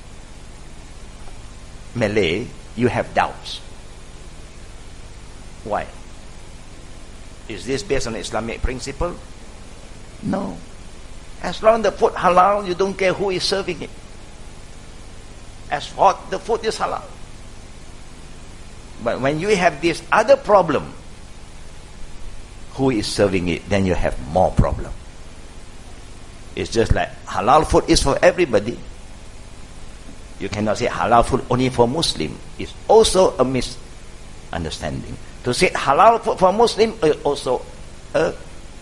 Malay, you have doubts. Why? Is this based on Islamic principle? No. As long as the food halal, you don't care who is serving it. As hot, the food is halal. But when you have this other problem, who is serving it, then you have more problem. It's just like halal food is for everybody. You cannot say halal food only for Muslim. It's also a misunderstanding. To say halal food for Muslim is also a,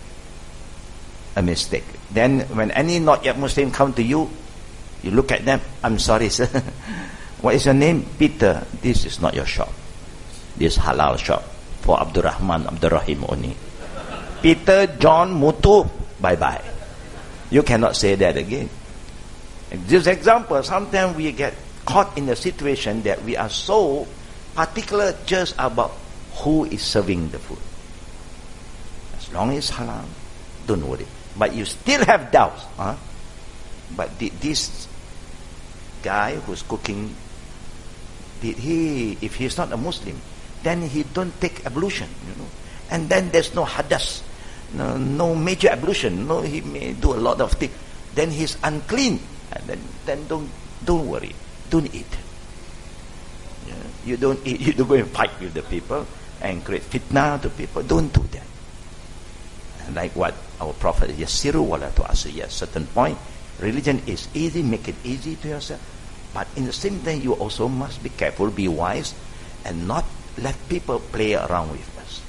a mistake. Then when any not yet Muslim come to you, you look at them, I'm sorry sir, what is your name? Peter. This is not your shop. This is halal shop for Abdul Rahman, Abdul Rahim only. Peter, John, Mutu, bye bye. You cannot say that again. This example, sometimes we get caught in a situation that we are so particular just about who is serving the food. As long as it's halal, don't worry. But you still have doubts. Huh? But did this guy who's cooking, did he, if he's not a Muslim, then he don't take ablution, you know. And then there's no hadas, no, no major ablution, no, he may do a lot of things. Then he's unclean, and then, then don't don't worry, don't eat. Yeah. You don't eat, you don't go and fight with the people and create fitna to people. Don't do that. And like what our Prophet Yassiru wala tu'asir, at certain point, religion is easy, make it easy to yourself. But in the same time, you also must be careful, be wise, and not let people play around with us.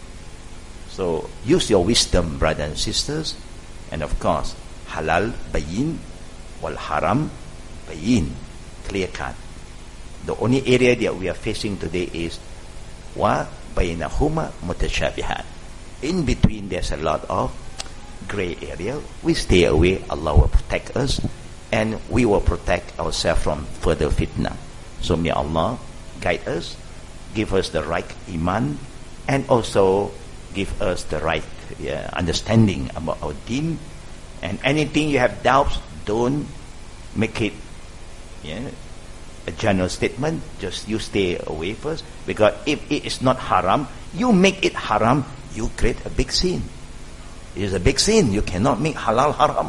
So use your wisdom, brothers and sisters, and of course, halal bayin, wal haram bayin, clear cut. The only area that we are facing today is wa bainahuma mutashabihat. In between, there's a lot of gray area. We stay away. Allah will protect us, and we will protect ourselves from further fitna. So may Allah guide us, give us the right iman, and also give us the right uh, understanding about our deen. And anything you have doubts, don't make it yeah, a general statement. Just you stay away first, because if it is not haram, you make it haram, you create a big sin. It is a big sin. You cannot make halal haram.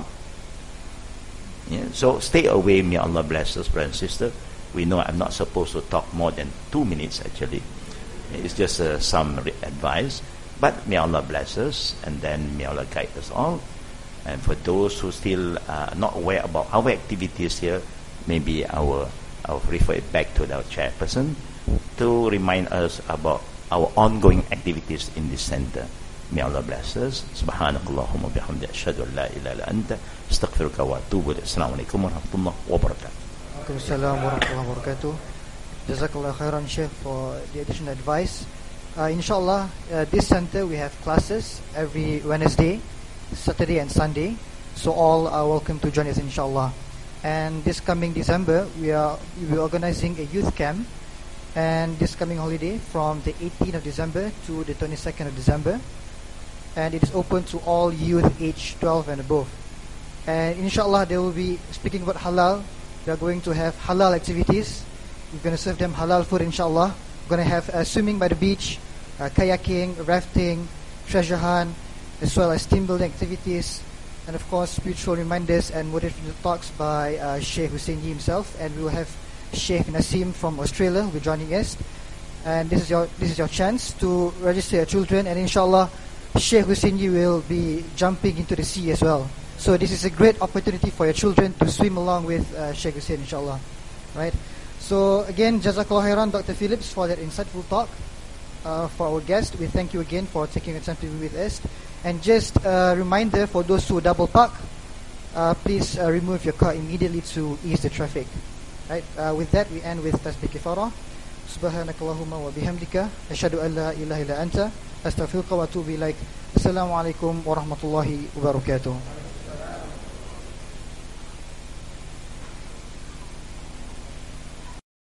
Yeah, so stay away. May Allah bless us, brother and sister. We know I'm not supposed to talk more than two minutes actually. It's just uh, some re- advice. But may Allah bless us, and then may Allah guide us all. And for those who still uh, not aware about our activities here, maybe our I'll refer it back to our chairperson to remind us about our ongoing activities in this center. May Allah bless us. Subhanakallahumma bihamdika asyhadu an la ilaha illa anta astaghfiruka wa atubu ilaik. Assalamualaikum warahmatullahi wabarakatuh. Waalaikumsalam warahmatullahi wabarakatuh. Jazakallah khairan, Sheikh, for the additional advice. Uh, inshallah, uh, this center we have classes every Wednesday, Saturday and Sunday. So all are welcome to join us, inshallah. And this coming December, we are we will organizing a youth camp. And this coming holiday from the eighteenth of December to the twenty-second of December. And it is open to all youth age twelve and above. And inshallah, they will be speaking about halal. They are going to have halal activities. We're going to serve them halal food, inshallah. We're going to have uh, swimming by the beach, uh, kayaking, rafting, treasure hunt, as well as team building activities, and of course spiritual reminders and motivational talks by uh, Sheikh Hussein Yi himself. And we will have Sheikh Nasim from Australia will be joining us. And this is your this is your chance to register your children, and inshallah Sheikh Hussein Yi will be jumping into the sea as well. So this is a great opportunity for your children to swim along with uh, Sheikh Hussein, inshallah. Right? So again, Jazakallah khairan, Doctor Phillips, for that insightful talk. Uh, for our guest, we thank you again for taking the time to be with us. And just a reminder for those who double park, uh, please uh, remove your car immediately to ease the traffic. Right? Uh, with that, we end with Tasbih Kifara. Subhanakallahumma wa bihamdika asyhadu an la ilaha illa anta astaghfiruka wa atubu ilaik. Assalamualaikum warahmatullahi wabarakatuh.